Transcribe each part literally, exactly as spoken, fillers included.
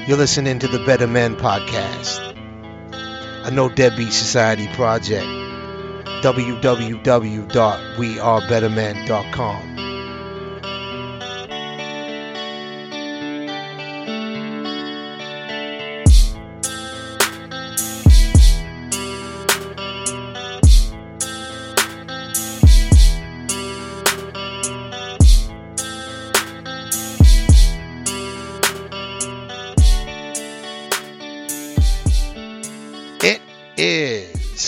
You're listening to the Better Men Podcast, a No Deadbeat Society project. w w w dot we are better men dot com. It is.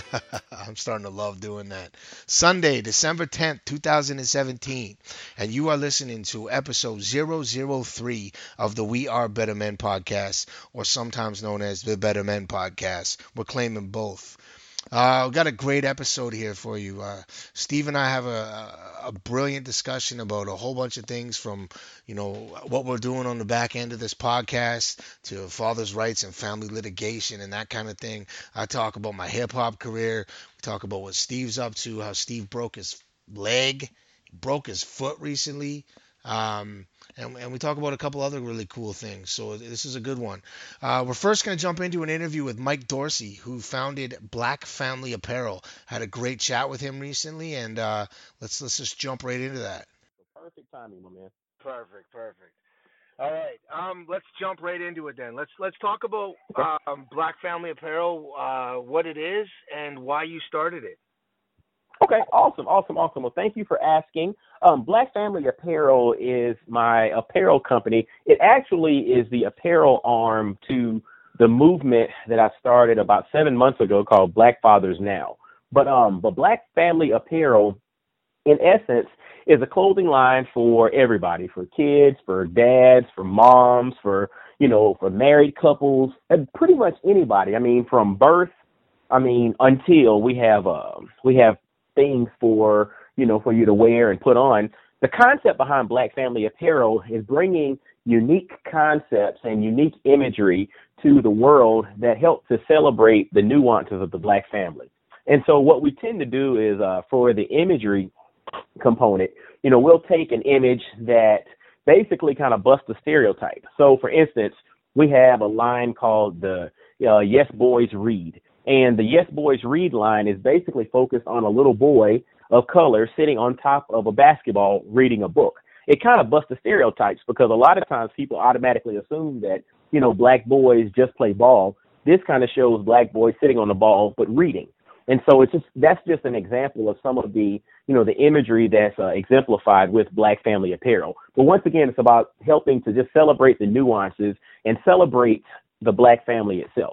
I'm starting to love doing that. Sunday, December tenth, twenty seventeen, and you are listening to episode zero zero three of the We Are Better Men podcast, or sometimes known as the Better Men podcast. We're claiming both. Uh, we've got a great episode here for you. Uh, Steve and I have a, a brilliant discussion about a whole bunch of things, from, you know, what we're doing on the back end of this podcast to father's rights and family litigation and that kind of thing. I talk about my hip hop career. We talk about what Steve's up to, how Steve broke his leg, broke his foot recently. Um, and, and we talk about a couple other really cool things. So this is a good one. Uh, we're first going to jump into an interview with Mike Dorsey, who founded Black Family Apparel. Had a great chat with him recently, and uh, let's let's just jump right into that. Perfect timing, my man. Perfect, perfect. All right, um, let's jump right into it then. Let's let's talk about um, Black Family Apparel, uh, what it is, and why you started it. Okay, awesome, awesome, awesome. Well, thank you for asking. Um, Black Family Apparel is my apparel company. It actually is the apparel arm to the movement that I started about seven months ago called Black Fathers Now. But um, but Black Family Apparel, in essence, is a clothing line for everybody, for kids, for dads, for moms, for, you know, for married couples, and pretty much anybody. I mean, from birth, I mean, until we have uh, we have things for, you know, for you to wear and put on. The concept behind Black Family Apparel is bringing unique concepts and unique imagery to the world that help to celebrate the nuances of the Black family. And so what we tend to do is uh, for the imagery component, you know, we'll take an image that basically kind of busts a stereotype. So, for instance, we have a line called the uh, Yes Boys Read. And the Yes Boys Read line is basically focused on a little boy of color sitting on top of a basketball reading a book. It kind of busts the stereotypes because a lot of times people automatically assume that, you know, black boys just play ball. This kind of shows black boys sitting on the ball but reading. And so it's just that's just an example of some of the, you know, the imagery that's uh, exemplified with Black Family Apparel. But once again, it's about helping to just celebrate the nuances and celebrate the Black family itself.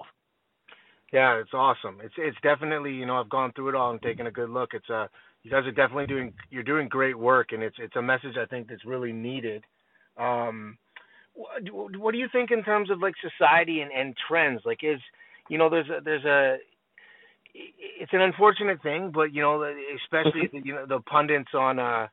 Yeah, it's awesome. It's it's definitely, you know, I've gone through it all and taken a good look. It's uh you guys are definitely doing you're doing great work, and it's it's a message I think that's really needed. Um, what, what do you think in terms of like society and, and trends? Like, is you know, there's a, there's a it's an unfortunate thing, but you know, especially you know the pundits on uh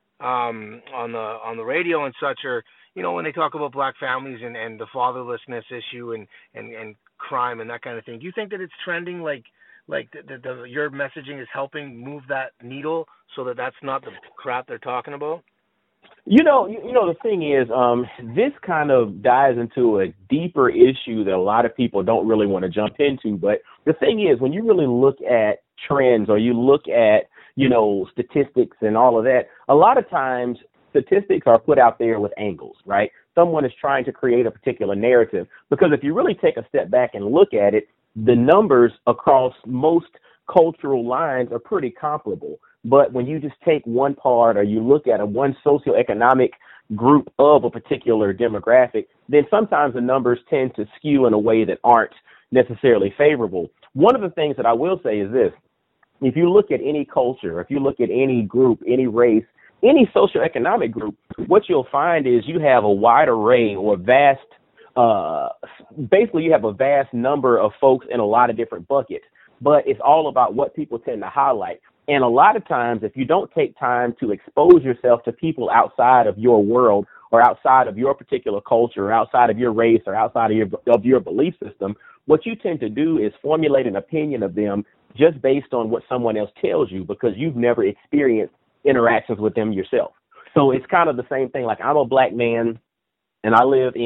um on the on the radio and such are, you know, when they talk about black families and, and the fatherlessness issue and, and, and crime and that kind of thing. Do you think that it's trending, like like the, the, the your messaging is helping move that needle so that that's not the crap they're talking about? You know, you, you know, the thing is, um, this kind of dives into a deeper issue that a lot of people don't really want to jump into. But the thing is, when you really look at trends or you look at, you know, statistics and all of that, a lot of times statistics are put out there with angles, right? Someone is trying to create a particular narrative, because if you really take a step back and look at it, the numbers across most cultural lines are pretty comparable. But when you just take one part or you look at a one socioeconomic group of a particular demographic, then sometimes the numbers tend to skew in a way that aren't necessarily favorable. One of the things that I will say is this: if you look at any culture, if you look at any group, any race, any socioeconomic group, what you'll find is you have a wide array or vast, uh, basically you have a vast number of folks in a lot of different buckets, but it's all about what people tend to highlight. And a lot of times, if you don't take time to expose yourself to people outside of your world or outside of your particular culture or outside of your race or outside of your, of your belief system, what you tend to do is formulate an opinion of them just based on what someone else tells you, because you've never experienced interactions with them yourself. So it's kind of the same thing. Like, I'm a black man and I live in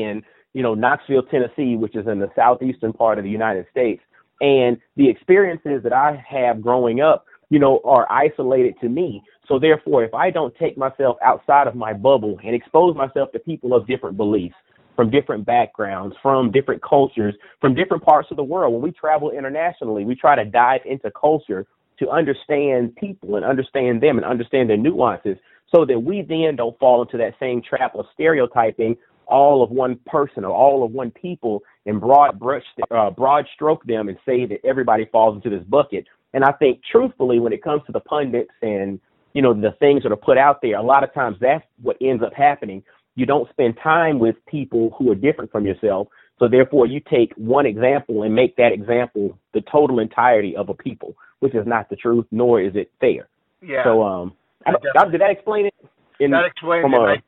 you know, Knoxville, Tennessee, which is in the southeastern part of the United States. And the experiences that I have growing up, you know, are isolated to me. So therefore, if I don't take myself outside of my bubble and expose myself to people of different beliefs, from different backgrounds, from different cultures, from different parts of the world, when we travel internationally, we try to dive into culture to understand people and understand them and understand their nuances so that we then don't fall into that same trap of stereotyping all of one person or all of one people and broad brush, uh, broad stroke them and say that everybody falls into this bucket. And I think truthfully, when it comes to the pundits and, you know, the things that are put out there, a lot of times that's what ends up happening. You don't spend time with people who are different from yourself. So therefore, you take one example and make that example the total entirety of a people, which is not the truth, nor is it fair. Yeah. So um, I don't, did that explain it? In, that explains from it. A,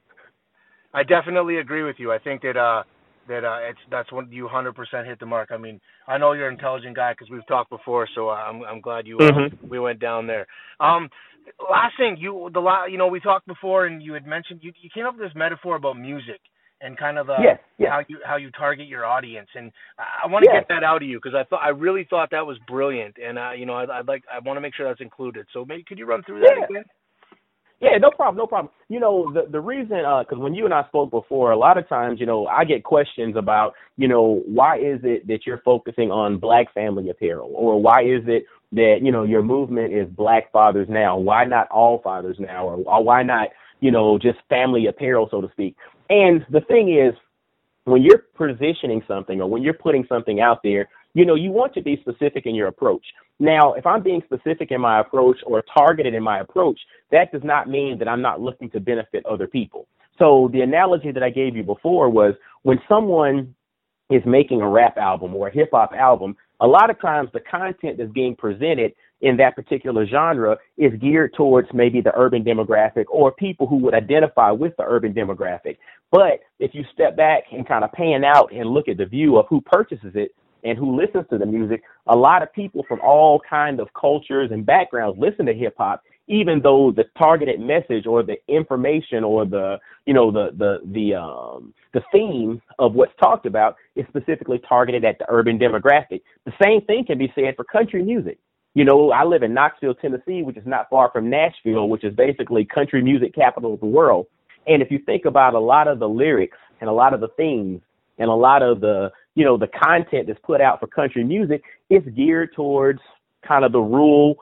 I, I definitely agree with you. I think that uh, that uh, it's that's when you one hundred percent hit the mark. I mean, I know you're an intelligent guy because we've talked before, so I'm I'm glad you uh, mm-hmm. we went down there. Um, last thing, you the la- you know we talked before, and you had mentioned you you came up with this metaphor about music and kind of uh, yes, yes. how you how you target your audience, and I, I want to yes. get that out of you because I thought I really thought that was brilliant, and uh, you know I'd, I'd like I want to make sure that's included. So maybe could you run through that yeah. again? Yeah, no problem, no problem. You know, the the reason, because uh, when you and I spoke before, a lot of times, you know, I get questions about, you know, why is it that you're focusing on Black family apparel, or why is it that, you know, your movement is Black fathers now? Why not all fathers now, or, or why not, you know, just family apparel, so to speak? And the thing is, when you're positioning something or when you're putting something out there, you know, you want to be specific in your approach. Now, if I'm being specific in my approach or targeted in my approach, that does not mean that I'm not looking to benefit other people. So the analogy that I gave you before was when someone is making a rap album or a hip hop album, a lot of times the content that's being presented in that particular genre is geared towards maybe the urban demographic or people who would identify with the urban demographic. But if you step back and kind of pan out and look at the view of who purchases it and who listens to the music, a lot of people from all kinds of cultures and backgrounds listen to hip hop, even though the targeted message or the information or the, you know, the, the, the, um, the theme of what's talked about is specifically targeted at the urban demographic. The same thing can be said for country music. You know, I live in Knoxville, Tennessee, which is not far from Nashville, which is basically country music capital of the world. And if you think about a lot of the lyrics and a lot of the themes and a lot of the, you know, the content that's put out for country music, it's geared towards kind of the rural,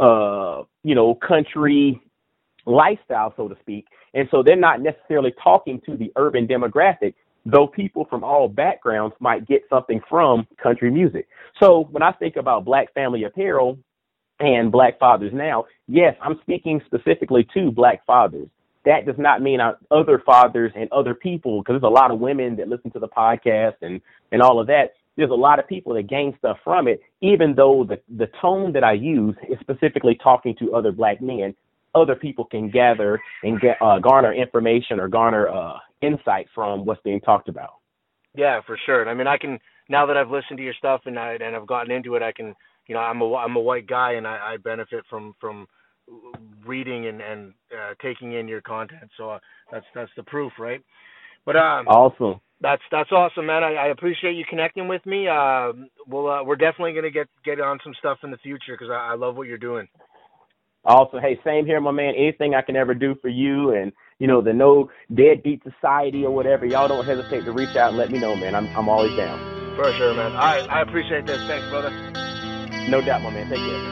uh, you know, country lifestyle, so to speak. And so they're not necessarily talking to the urban demographic, though people from all backgrounds might get something from country music. So when I think about Black family apparel and Black fathers now, yes, I'm speaking specifically to Black fathers. That does not mean other fathers and other people, because there's a lot of women that listen to the podcast and, and all of that. There's a lot of people that gain stuff from it, even though the, the tone that I use is specifically talking to other Black men. Other people can gather and get, uh, garner information or garner uh, insight from what's being talked about. Yeah, for sure. I mean, I can, now that I've listened to your stuff and I and I've gotten into it, I can, you know, I'm a I'm a white guy and I, I benefit from from reading and and uh, taking in your content. So uh, that's that's the proof, right? But um, awesome. That's that's awesome, man. I, I appreciate you connecting with me. Uh, we'll uh, we're definitely gonna get get on some stuff in the future because I, I love what you're doing. Also, hey, same here, my man. Anything I can ever do for you and, you know, the No Deadbeat Society or whatever, y'all don't hesitate to reach out and let me know, man. I'm I'm always down. For sure, man. I I appreciate this. Thanks, brother. No doubt, my man. Take care.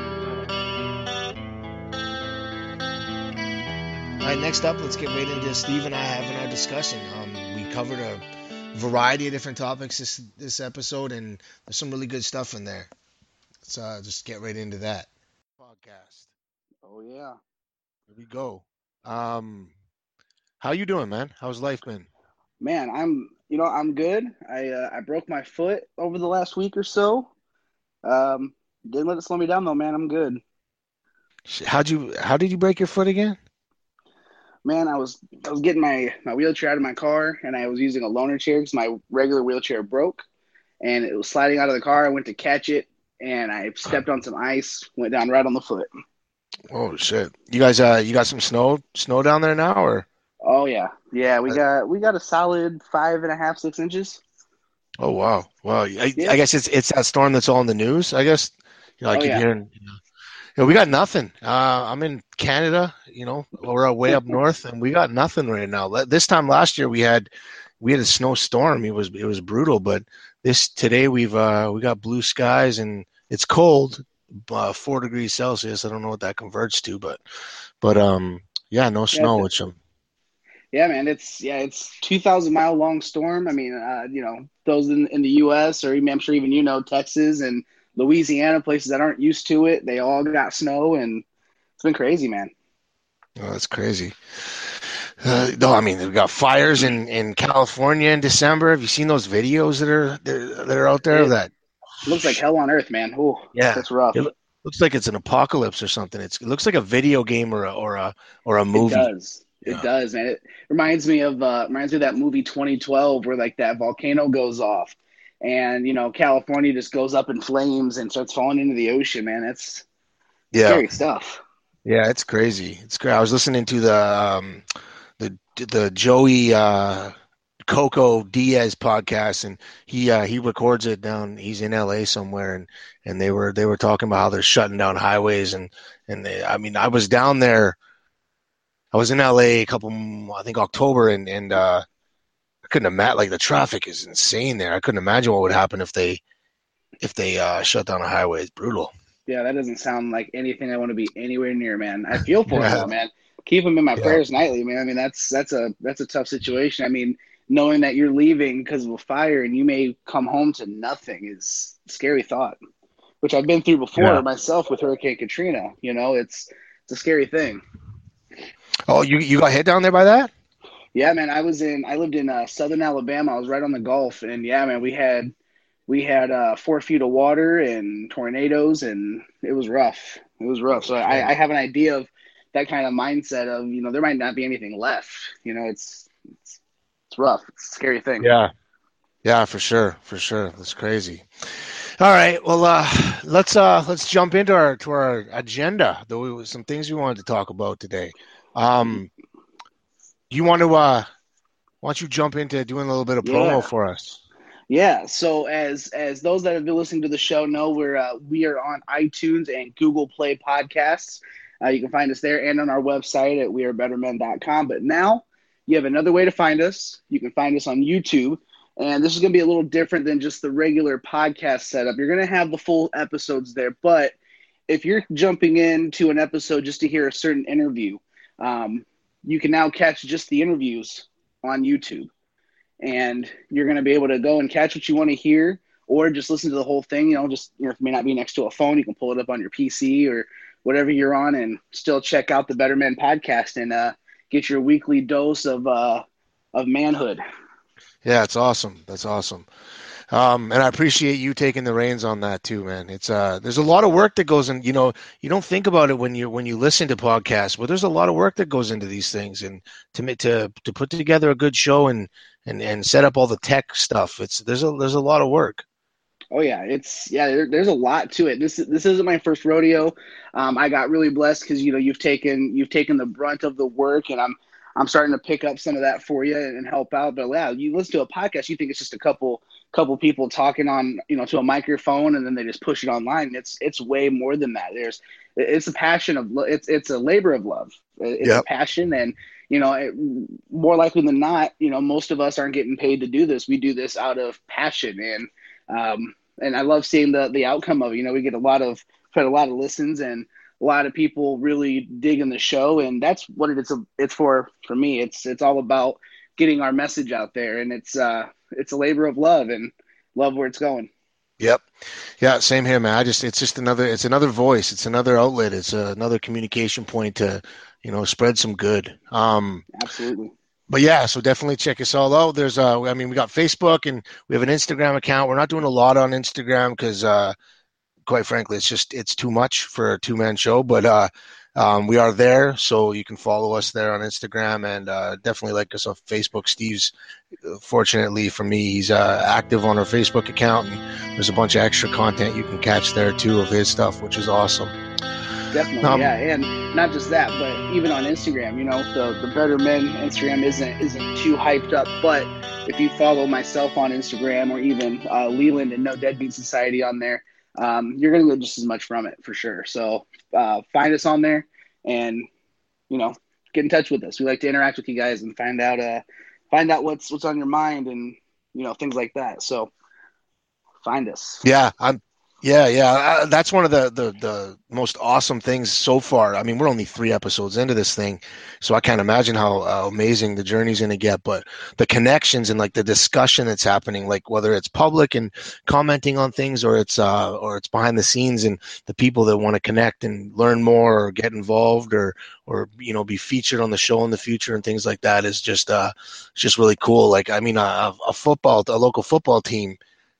All right, next up, let's get right into Steve and I having our discussion. Um, we covered a variety of different topics this this episode, and there's some really good stuff in there. Let's uh, just get right into that podcast. Oh yeah, here we go. Um, how you doing, man? How's life been? Man, I'm you know I'm good. I uh, I broke my foot over the last week or so. Um, didn't let it slow me down though, man. I'm good. How'd you? How did you break your foot again? Man, I was I was getting my, my wheelchair out of my car, and I was using a loaner chair because my regular wheelchair broke, and it was sliding out of the car. I went to catch it, and I stepped on some ice, went down right on the foot. Oh shit! You guys, uh, you got some snow snow down there now, or? Oh yeah, yeah. We got we got a solid five and a half, six inches. Oh wow, wow. I, Yeah. I guess it's it's that storm that's all in the news. I guess you know I Oh keep yeah. hearing. You know, we got nothing. Uh, I'm in Canada. You know, we're way up north, and we got nothing right now. Le- This time last year we had we had a snowstorm. It was it was brutal, but this today we've uh, we got blue skies and it's cold, uh, four degrees Celsius. I don't know what that converts to, but but um yeah, no Yeah. snow, which um Yeah, man, it's yeah, it's two thousand mile long storm. I mean, uh, you know, those in in the U S or even I'm sure even you know Texas and Louisiana, places that aren't used to it, they all got snow, and it's been crazy, man. oh, that's crazy. Uh, no, I mean we got fires in, in California in December. Have you seen those videos that are that are out there? It That looks like hell on earth, man. Oh, yeah, that's rough. it loo- looks like it's an apocalypse or something. It's, it looks like a video game or a or a or a It movie. does. It Yeah, does, man. It reminds me of uh, reminds me of that movie twenty twelve where like that volcano goes off, and you know California just goes up in flames and starts falling into the ocean. Man, that's yeah, scary stuff. yeah. It's crazy. It's great. I was listening to the um, the the Joey uh, Coco Diaz podcast, and he uh, he records it down. He's in L A somewhere, and and they were they were talking about how they're shutting down highways, and and they, I mean, I was down there. I was in L A a couple, I think October, and and uh, I couldn't imagine. Like the traffic is insane there. I couldn't imagine what would happen if they if they uh, shut down a highway. It's brutal. Yeah, that doesn't sound like anything I want to be anywhere near, man. I feel for him Yeah, though, man. Keep him in my yeah, prayers nightly, man. I mean, that's that's a that's a tough situation. I mean, knowing that you're leaving because of a fire and you may come home to nothing is a scary thought, which I've been through before yeah. myself with Hurricane Katrina. You know, it's it's a scary thing. Oh, you you got hit down there by that? Yeah, man. I was in I lived in uh, southern Alabama. I was right on the Gulf, and yeah, man, we had we had uh, four feet of water and tornadoes, and it was rough. It was rough. So I, I have an idea of that kind of mindset of, you know, there might not be anything left. You know, it's it's, it's rough. It's a scary thing. Yeah, yeah, for sure, for sure. That's crazy. All right, well, uh, let's uh, let's jump into our to our agenda. There was some things we wanted to talk about today. Um, you want to uh, why don't you jump into doing a little bit of promo Yeah. for us? Yeah. So as as those that have been listening to the show know, we're uh, we are on iTunes and Google Play Podcasts. Uh, you can find us there and on our website at we are better men dot com. But now you have another way to find us. You can find us on YouTube. And this is going to be a little different than just the regular podcast setup. You're going to have the full episodes there. But if you're jumping into an episode just to hear a certain interview, um, you can now catch just the interviews on YouTube. And you're going to be able to go and catch what you want to hear or just listen to the whole thing. You know, just, you know, if you may not be next to a phone, you can pull it up on your P C or whatever you're on and still check out the Better Men podcast and uh, get your weekly dose of uh, of manhood. Yeah, it's awesome. That's awesome. Um, and I appreciate you taking the reins on that too, man. It's uh, there's a lot of work that goes in. You know, you don't think about it when you when you listen to podcasts, but there's a lot of work that goes into these things, and to ma- to to put together a good show and and and set up all the tech stuff. It's there's a there's a lot of work. Oh yeah, it's yeah. There, there's a lot to it. This this isn't my first rodeo. Um, I got really blessed because you know you've taken you've taken the brunt of the work, and I'm I'm starting to pick up some of that for you and help out. But yeah, you listen to a podcast, you think it's just a couple couple people talking on you know to a microphone, and then they just push it online. It's it's way more than that. There's it's a passion of it's it's a labor of love. It's a Yep. passion, and you know it, more likely than not, you know most of us aren't getting paid to do this. We do this out of passion and. Um, and I love seeing the the outcome of it. You know, we get a lot of had a lot of listens and a lot of people really digging the show, and that's what it's a, it's for for me. It's it's all about getting our message out there, and it's uh it's a labor of love and love where it's going. Yep. Yeah, same here, man. I just it's just another it's another voice. It's another outlet. It's another communication point to, you know, spread some good. Um Absolutely. But yeah, so definitely check us all out. There's uh I mean we got Facebook and we have an Instagram account. We're not doing a lot on Instagram because uh quite frankly it's just it's too much for a two man show. But uh um we are there, so you can follow us there on Instagram and uh definitely like us on Facebook. Steve's fortunately for me, he's uh active on our Facebook account and there's a bunch of extra content you can catch there too of his stuff, which is awesome. Definitely, Um, yeah, and not just that, but even on Instagram, you know, the the Better Men Instagram isn't isn't too hyped up, but if you follow myself on Instagram or even uh, Leland and No Deadbeat Society on there, um, you're gonna get just as much from it for sure. So uh, find us on there, and you know, get in touch with us. We like to interact with you guys and find out uh, find out what's what's on your mind and you know things like that. So find us. Yeah, I'm. Yeah, yeah. Uh, that's one of the, the the most awesome things so far. I mean, we're only three episodes into this thing, so I can't imagine how uh, amazing the journey's going to get. But the connections and like the discussion that's happening, like whether it's public and commenting on things, or it's uh, or it's behind the scenes, and the people that want to connect and learn more or get involved or or you know be featured on the show in the future and things like that is just uh, it's just really cool. Like I mean, a, a football, a local football team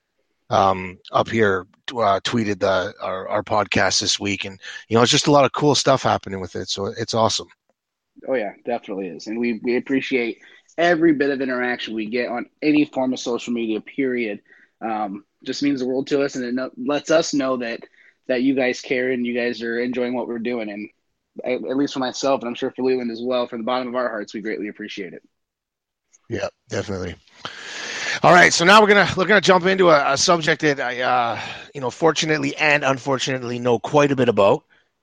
um, up here uh, tweeted the, our, our podcast this week, and you know it's just a lot of cool stuff happening with it, so it's awesome. Oh yeah, definitely is, and we we appreciate every bit of interaction we get on any form of social media. Period. Um, just means the world to us, and it no, lets us know that that you guys care and you guys are enjoying what we're doing. And I, at least for myself, and I'm sure for Leland as well, from the bottom of our hearts, we greatly appreciate it. Yeah, definitely. All right, so now we're gonna we're gonna jump into a, a subject that I, uh, you know, fortunately and unfortunately know quite a bit about.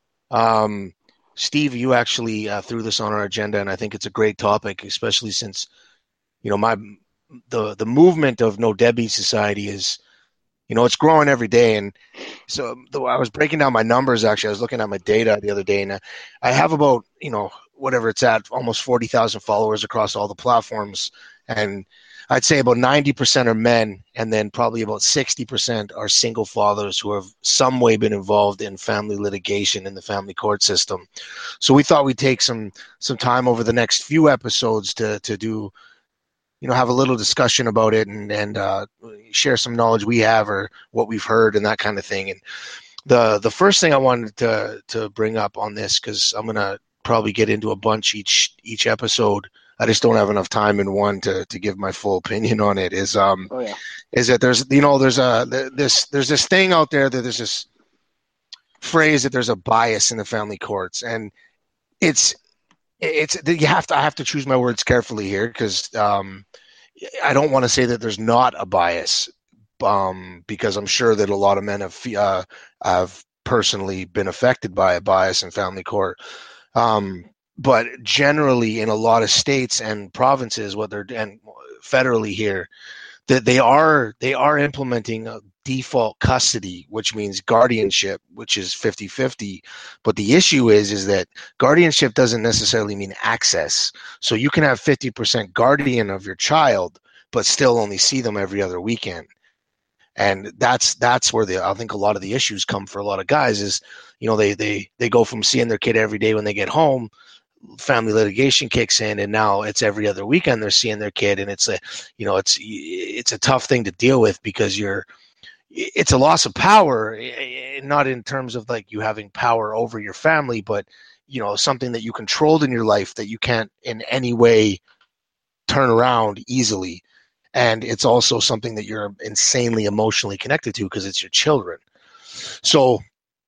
Um, Steve, you actually uh, threw this on our agenda, and I think it's a great topic, especially since, you know, my the the movement of No Deadbeat Society is, you know, it's growing every day, and so the, I was breaking down my numbers. Actually, I was looking at my data the other day, and I have about, you know, whatever it's at, almost forty thousand followers across all the platforms, and I'd say about ninety percent are men, and then probably about sixty percent are single fathers who have some way been involved in family litigation in the family court system. So we thought we'd take some some time over the next few episodes to to do, you know, have a little discussion about it and and uh, share some knowledge we have or what we've heard and that kind of thing. And the the first thing I wanted to to bring up on this, because I'm gonna probably get into a bunch each each episode. I just don't have enough time in one to, to give my full opinion on it. Is um, oh, yeah. is that there's you know there's a this there's this thing out there that there's this phrase that there's a bias in the family courts, and it's it's you have to I have to choose my words carefully here because um, I don't want to say that there's not a bias, um, because I'm sure that a lot of men have uh, have personally been affected by a bias in family court. Um, But generally, in a lot of states and provinces, what they're and federally here, that they are they are implementing a default custody, which means guardianship, which is fifty-fifty. But the issue is is that guardianship doesn't necessarily mean access. So you can have fifty percent guardian of your child, but still only see them every other weekend. And that's that's where the I think a lot of the issues come for a lot of guys is, you know, they they they go from seeing their kid every day when they get home. Family litigation kicks in, and now it's every other weekend they're seeing their kid, and it's a, you know, it's it's a tough thing to deal with because you're, it's a loss of power, not in terms of like you having power over your family, but you know something that you controlled in your life that you can't in any way turn around easily, and it's also something that you're insanely emotionally connected to because it's your children. So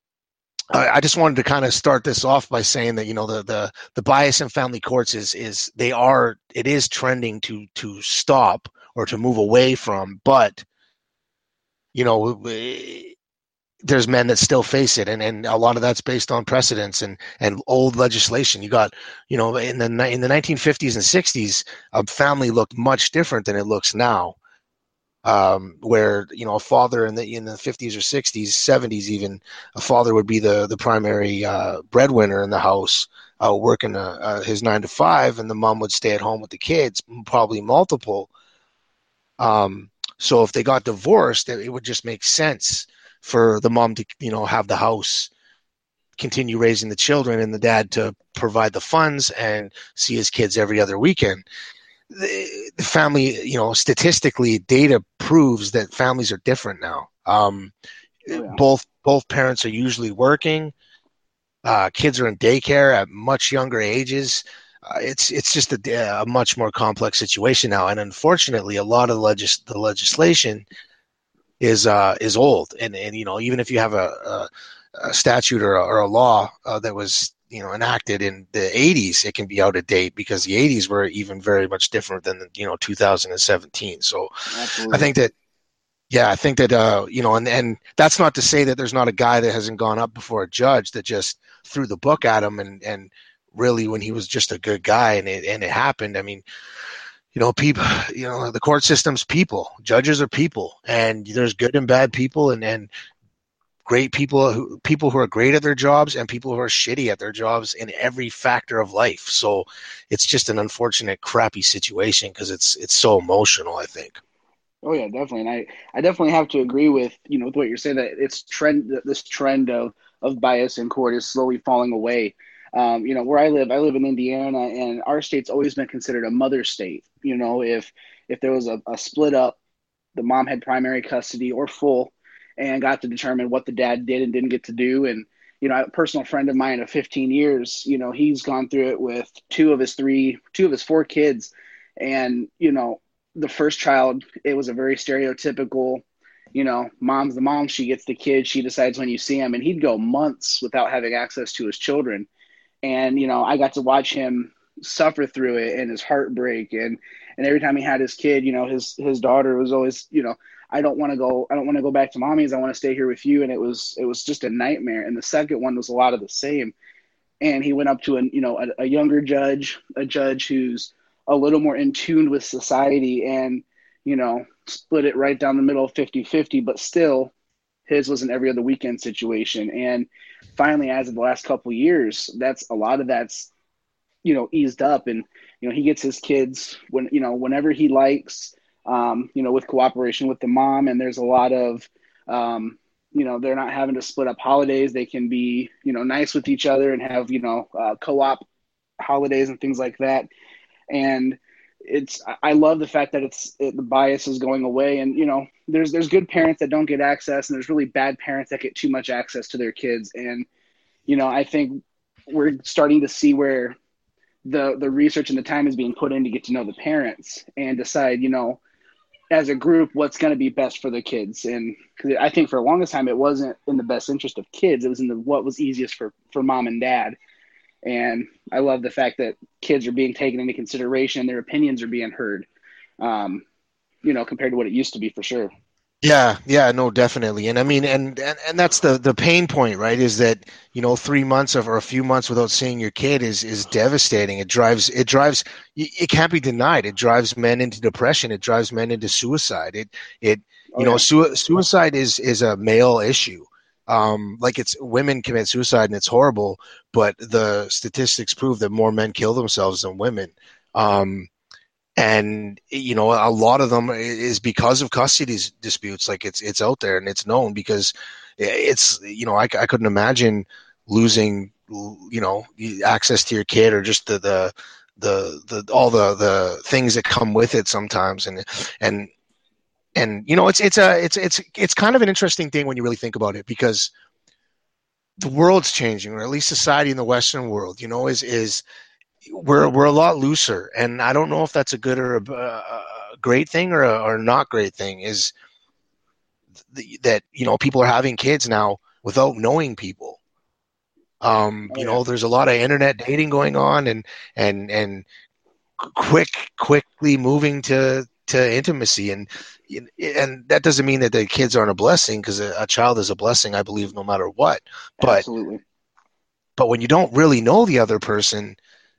I just wanted to kind of start this off by saying that, you know, the, the, the bias in family courts is, is they are, it is trending to, to stop or to move away from, but, you know, there's men that still face it. And, and a lot of that's based on precedents and, and old legislation. You got, you know, in the, in the nineteen fifties and sixties, a family looked much different than it looks now. Um, where, you know, a father in the in the fifties or sixties, seventies even, a father would be the the primary uh, breadwinner in the house, uh, working uh, uh, his nine to five, and the mom would stay at home with the kids, probably multiple. Um, so if they got divorced, it, it would just make sense for the mom to, you know, have the house, continue raising the children, and the dad to provide the funds and see his kids every other weekend. The family, you know, statistically, data proves that families are different now. Um, oh, yeah. Both both parents are usually working. Uh, kids are in daycare at much younger ages. Uh, it's it's just a, a much more complex situation now, and unfortunately, a lot of the, legis- the legislation is uh, is old. And and you know, even if you have a, a a statute or a, or a law uh, that was, you know, enacted in the eighties, it can be out of date because the eighties were even very much different than, you know, two thousand seventeen. So I Absolutely. think that, yeah, I think that, uh, you know, and, and that's not to say that there's not a guy that hasn't gone up before a judge that just threw the book at him and, and really when he was just a good guy and it, and it happened. I mean, you know, people, you know, the court system's people, judges are people, and there's good and bad people, and, and great people who people who are great at their jobs and people who are shitty at their jobs in every factor of life. So it's just an unfortunate, crappy situation because it's it's so emotional, I think. Oh yeah, definitely. And I, I definitely have to agree with, you know, with what you're saying, that it's trend, this trend of, of bias in court is slowly falling away. Um, you know, where I live, I live in Indiana, and our state's always been considered a mother state. You know, if, if there was a, a split up, the mom had primary custody or full and got to determine what the dad did and didn't get to do. And, you know, a personal friend of mine of fifteen years, you know, he's gone through it with two of his three, two of his four kids. And, you know, the first child, it was a very stereotypical, you know, mom's the mom, she gets the kid, she decides when you see him. And he'd go months without having access to his children. And, you know, I got to watch him suffer through it and his heartbreak. And, and every time he had his kid, you know, his, his daughter was always, you know, I don't want to go, I don't want to go back to mommy's. I want to stay here with you. And it was, it was just a nightmare. And the second one was a lot of the same. And he went up to a, you know, a, a younger judge, a judge who's a little more in tune with society, and, you know, split it right down the middle, fifty-fifty, but still his was an every other weekend situation. And finally, as of the last couple of years, that's a lot of that's, you know, eased up. And, you know, he gets his kids when, you know, whenever he likes, um, you know, with cooperation with the mom. And there's a lot of, um, you know, they're not having to split up holidays. They can be, you know, nice with each other and have, you know, uh, co-op holidays and things like that. And it's, I love the fact that it's, it, the bias is going away. And, you know, there's, there's good parents that don't get access, and there's really bad parents that get too much access to their kids. And, you know, I think we're starting to see where the, the research and the time is being put in to get to know the parents and decide, you know, as a group, what's going to be best for the kids. And cause I think for the longest time, it wasn't in the best interest of kids. It was in the, what was easiest for, for mom and dad. And I love the fact that kids are being taken into consideration. Their opinions are being heard, um, you know, compared to what it used to be, for sure. Yeah, yeah, no, definitely. And I mean, and, and, and that's the, the pain point, right? Is that, you know, three months of, or a few months without seeing your kid is, is devastating. It drives, it drives, it can't be denied. It drives men into depression. It drives men into suicide. It, it, Oh, you know, yeah. su- suicide is, is a male issue. Um, like it's women commit suicide and it's horrible, but the statistics prove that more men kill themselves than women. Um, and you know a lot of them is because of custody disputes. Like it's it's out there and it's known, because it's, you know, I, I couldn't imagine losing, you know, access to your kid, or just the the the, the all the the things that come with it sometimes. And and and you know it's it's a it's it's it's kind of an interesting thing when you really think about it, because the world's changing, or at least society in the Western world, you know, is is we're we're a lot looser, and I don't know if that's a good or a, a great thing, or a or not great thing. Is the, that, you know, people are having kids now without knowing people. Um, Oh, you yeah. know, there's a lot of internet dating going on, and and and quick quickly moving to to intimacy, and and that doesn't mean that the kids aren't a blessing, because a, a child is a blessing, I believe, no matter what. But Absolutely. but when you don't really know the other person,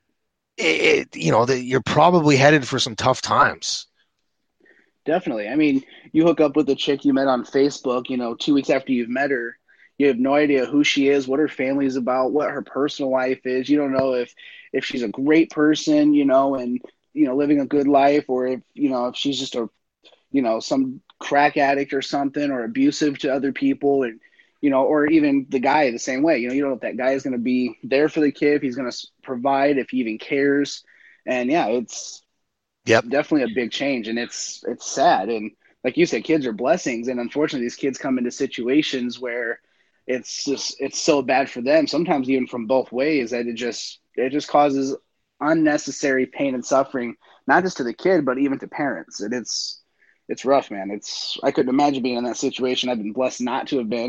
it, you know, that you're probably headed for some tough times. Definitely. I mean, you hook up with a chick you met on Facebook, you know, two weeks after you've met her, you have no idea who she is, what her family is about, what her personal life is. You don't know if, if she's a great person, you know, and, you know, living a good life, or if, you know, if she's just a, you know, some crack addict or something, or abusive to other people. And, you know, or even the guy the same way. You know, you don't know if that guy is going to be there for the kid, if he's going to provide, if he even cares. And yeah, it's Yep. definitely a big change, and it's it's sad. And like you said, kids are blessings, and unfortunately these kids come into situations where it's just it's so bad for them, sometimes even from both ways, that it just it just causes unnecessary pain and suffering, not just to the kid but even to parents. And it's it's rough, man. It's I couldn't imagine being in that situation. I've been blessed not to have been, and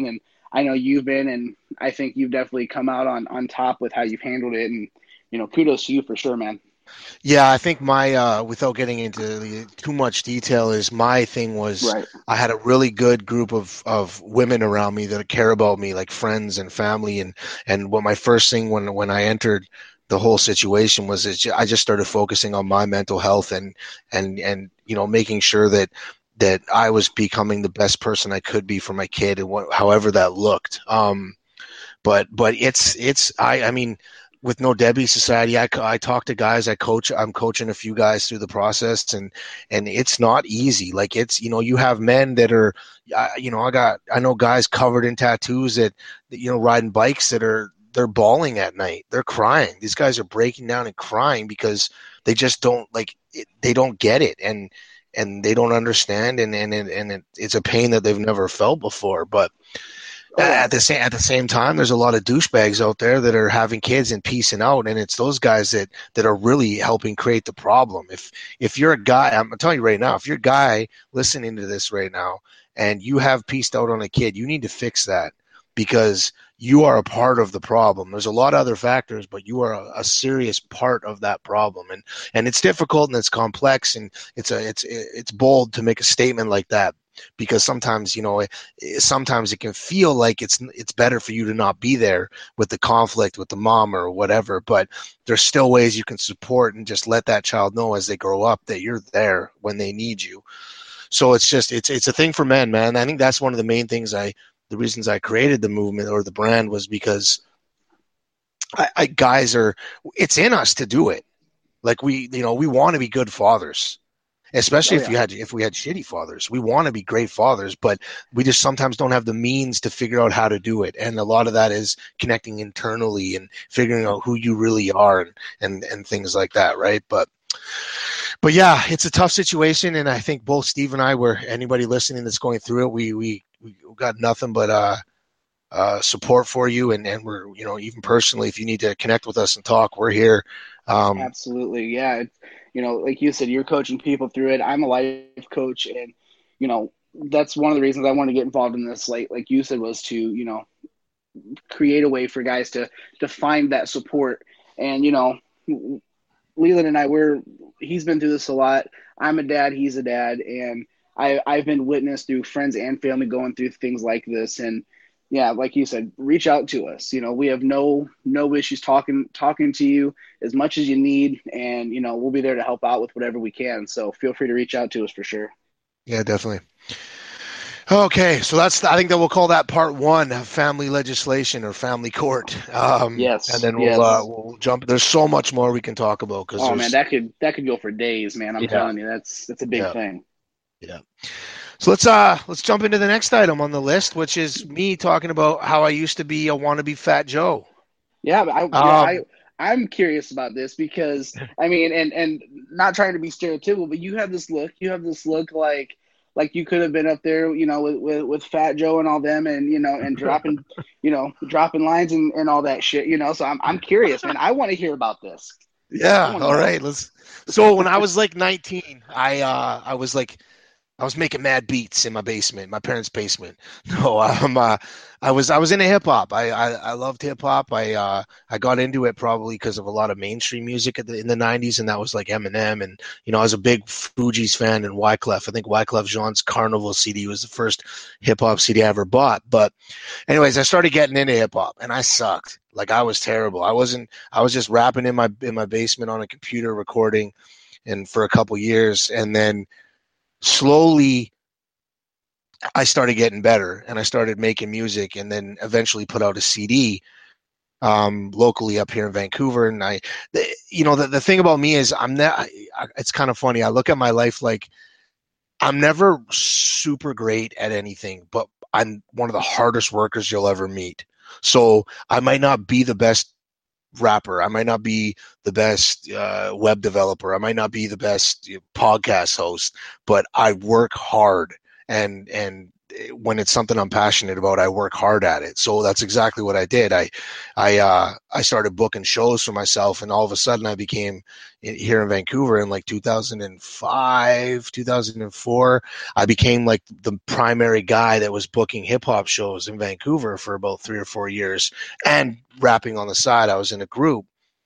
I know you've been, and I think you've definitely come out on, on top with how you've handled it. And, you know, kudos to you for sure, man. Yeah, I think my uh, without getting into the, too much detail, is my thing was Right. I had a really good group of, of women around me that care about me, like friends and family, and and what my first thing when when I entered the whole situation was is I just started focusing on my mental health and and and you know making sure that that I was becoming the best person I could be for my kid, and what, however that looked. Um, but but it's it's I I mean, with No Debbie Society, I, I talk to guys, I coach, I'm coaching a few guys through the process, and and it's not easy. Like, it's, you know, you have men that are, uh, you know, I got I know guys covered in tattoos that, that you know riding bikes that are they're bawling at night, they're crying. These guys are breaking down and crying because they just don't like it, they don't get it, and and they don't understand, and and and it, it's a pain that they've never felt before, but. Oh, yeah. At the same at the same time, there's a lot of douchebags out there that are having kids and piecing out, and it's those guys that, that are really helping create the problem. If if you're a guy, I'm telling you right now, if you're a guy listening to this right now and you have pieced out on a kid, you need to fix that, because you are a part of the problem. There's a lot of other factors, but you are a, a serious part of that problem, and and it's difficult and it's complex, and it's a it's it's bold to make a statement like that. Because sometimes, you know, it, sometimes it can feel like it's it's better for you to not be there with the conflict with the mom or whatever, but there's still ways you can support and just let that child know as they grow up that you're there when they need you. So it's just it's it's a thing for men, man. I think that's one of the main things I the reasons I created the movement or the brand was because I, I guys are it's in us to do it. Like, we you know we want to be good fathers. Especially Oh, if yeah. you had if we had shitty fathers. We want to be great fathers, but we just sometimes don't have the means to figure out how to do it. And a lot of that is connecting internally and figuring out who you really are, and, and, and things like that, right? But but yeah, it's a tough situation, and I think both Steve and I were anybody listening that's going through it, we we, we got nothing but uh uh, support for you, and, and we're, you know, even personally, if you need to connect with us and talk, we're here. Um, Absolutely. Yeah. It's, you know, like you said, you're coaching people through it. I'm a life coach, and, you know, that's one of the reasons I wanted to get involved in this. Like, like you said, was to, you know, create a way for guys to, to find that support. And, you know, Leland and I, we're, he's been through this a lot. I'm a dad, he's a dad. And I, I've been witness through friends and family going through things like this. And yeah, like you said, reach out to us. You know, we have no, no issues talking, talking to you as much as you need. And, you know, we'll be there to help out with whatever we can. So feel free to reach out to us for sure. yeah, definitely. Okay, so that's I think that we'll call that part one, family legislation or family court. Um, Yes. and then Yes. we'll uh, we'll jump. There's so much more we can talk about because Oh there's man, that could, that could go for days, man. I'm Yeah. telling you, that's, that's a big Yeah. thing. yeah. So let's uh let's jump into the next item on the list, which is me talking about how I used to be a wannabe Fat Joe. Yeah, but I, Um, yeah, I, I'm curious about this because I mean, and and not trying to be stereotypical, but you have this look. You have this look like like you could have been up there, you know, with, with, with Fat Joe and all them, and you know, and dropping, you know, dropping lines and, and all that shit, you know. So I'm I'm curious, man. I want to hear about this. Yeah. wanna All know. right. Let's. So when I was like nineteen, I uh I was like I was making mad beats in my basement, my parents' basement. No, um, uh, I was I was into hip hop. I, I I loved hip hop. I uh I got into it probably because of a lot of mainstream music in the, in the nineties, and that was like Eminem, and you know I was a big Fugees fan and Wyclef. I think Wyclef Jean's Carnival C D was the first hip hop C D I ever bought. But anyways, I started getting into hip hop, and I sucked. Like, I was terrible. I wasn't. I was just rapping in my in my basement on a computer recording, and for a couple years, and then slowly I started getting better, and I started making music, and then eventually put out a C D um, locally up here in Vancouver. And I, the, you know, the, the thing about me is I'm not, I, it's kind of funny. I look at my life like I'm never super great at anything, but I'm one of the hardest workers you'll ever meet. So I might not be the best rapper. I might not be the best uh, web developer. I might not be the best you know, podcast host, but I work hard, and and when it's something I'm passionate about, I work hard at it. So that's exactly what I did. I, I, uh, I started booking shows for myself, and all of a sudden I became here in Vancouver in like two thousand five, two thousand four. I became like the primary guy that was booking hip hop shows in Vancouver for about three or four years, and rapping on the side. I was in a group.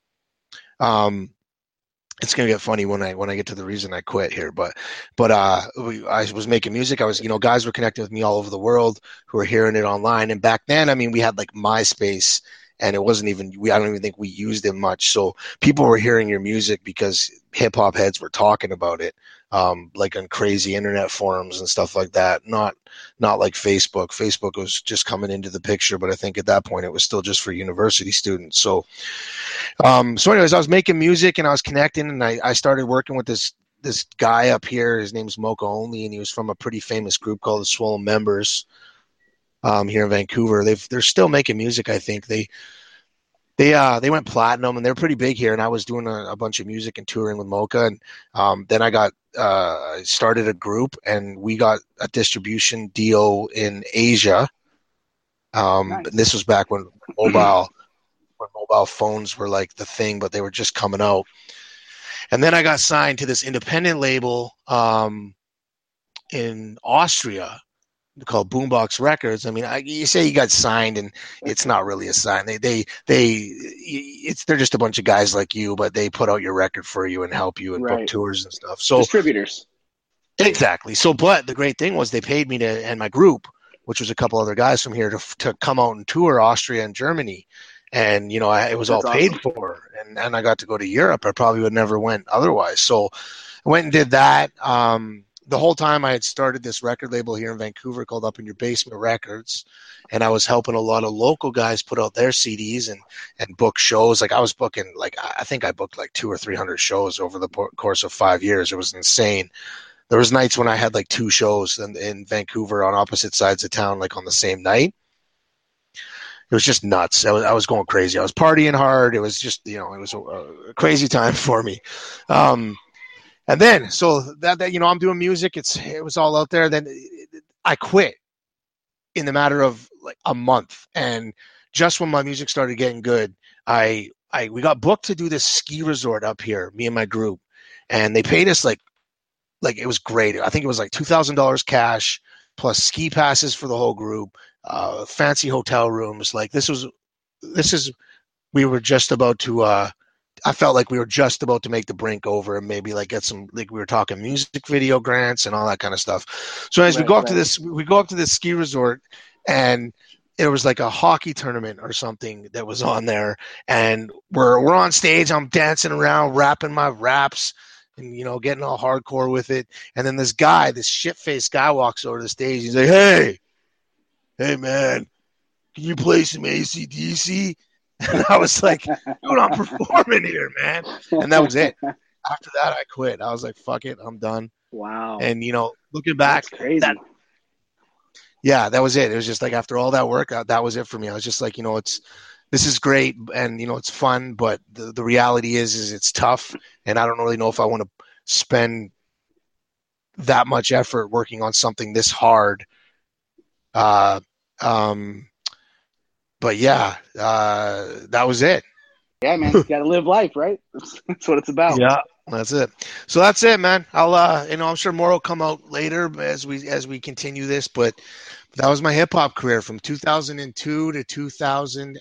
Um, it's gonna get funny when I when I get to the reason I quit here, but but uh, we, I was making music. I was, you know, guys were connecting with me all over the world who were hearing it online. And back then, I mean, we had like MySpace, and it wasn't even we. I don't even think we used it much. So people were hearing your music because hip hop heads were talking about it, um, like on crazy internet forums and stuff like that. Not not like Facebook. Facebook was just coming into the picture, but I think at that point it was still just for university students. So. Um, so anyways, I was making music and I was connecting, and I, I started working with this this guy up here. His name's Mocha Only, and he was from a pretty famous group called the Swollen Members um, here in Vancouver. They've they're still making music. I think they they uh they went platinum, and they're pretty big here. And I was doing a, a bunch of music and touring with Mocha, and um, then I got uh, started a group, and we got a distribution deal in Asia. Um, Nice. and this was back when mobile. when mobile phones were like the thing, but they were just coming out. And then I got signed to this independent label um, in Austria called Boombox Records. I mean, I, you say you got signed, and it's not really a sign. They, they, they, it's they're just a bunch of guys like you, but they put out your record for you and help you and Right. book tours and stuff. So distributors. Exactly. So, but the great thing was they paid me to, and my group, which was a couple other guys from here, to to come out and tour Austria and Germany. And, you know, I, it was That's all paid awesome. for, and, and I got to go to Europe. I probably would never went otherwise. So I went and did that. Um, the whole time I had started this record label here in Vancouver called Up in Your Basement Records. And I was helping a lot of local guys put out their C Ds and, and book shows. Like I was booking, like, I think I booked like two or three hundred shows over the course of five years. It was insane. There was nights when I had like two shows in, in Vancouver on opposite sides of town, like on the same night. It was just nuts. I was, I was going crazy. I was partying hard. It was just, you know, it was a, a crazy time for me. Um, and then, so that, that, you know, I'm doing music. It's, it was all out there. Then I quit in the matter of like a month. And just when my music started getting good, I, I, we got booked to do this ski resort up here, me and my group. And they paid us like, like it was great. I think it was like two thousand dollars cash plus ski passes for the whole group. Uh, fancy hotel rooms. Like this was, this is, we were just about to, uh, I felt like we were just about to make the brink over and maybe like get some, like we were talking music video grants and all that kind of stuff. So as Right, we go up right. to this, we go up to this ski resort, and it was like a hockey tournament or something that was on there. And we're, we're on stage. I'm dancing around, rapping my raps and, you know, getting all hardcore with it. And then this guy, this shit-faced guy walks over to the stage. He's like, hey, hey, man, can you play some A C D C? And I was like, dude, I'm performing here, man. And that was it. After that, I quit. I was like, fuck it, I'm done. Wow. And, you know, looking back, That's crazy. that, yeah, that was it. It was just like after all that work, that was it for me. I was just like, you know, it's, this is great and, you know, it's fun, but the, the reality is, is it's tough. And I don't really know if I want to spend that much effort working on something this hard. Uh, um, but yeah, uh, that was it. Yeah, man, you gotta live life, right? That's, that's what it's about. Yeah, that's it. So that's it, man. I'll, uh, you know, I'm sure more will come out later as we as we continue this. But that was my hip hop career from two thousand two to two thousand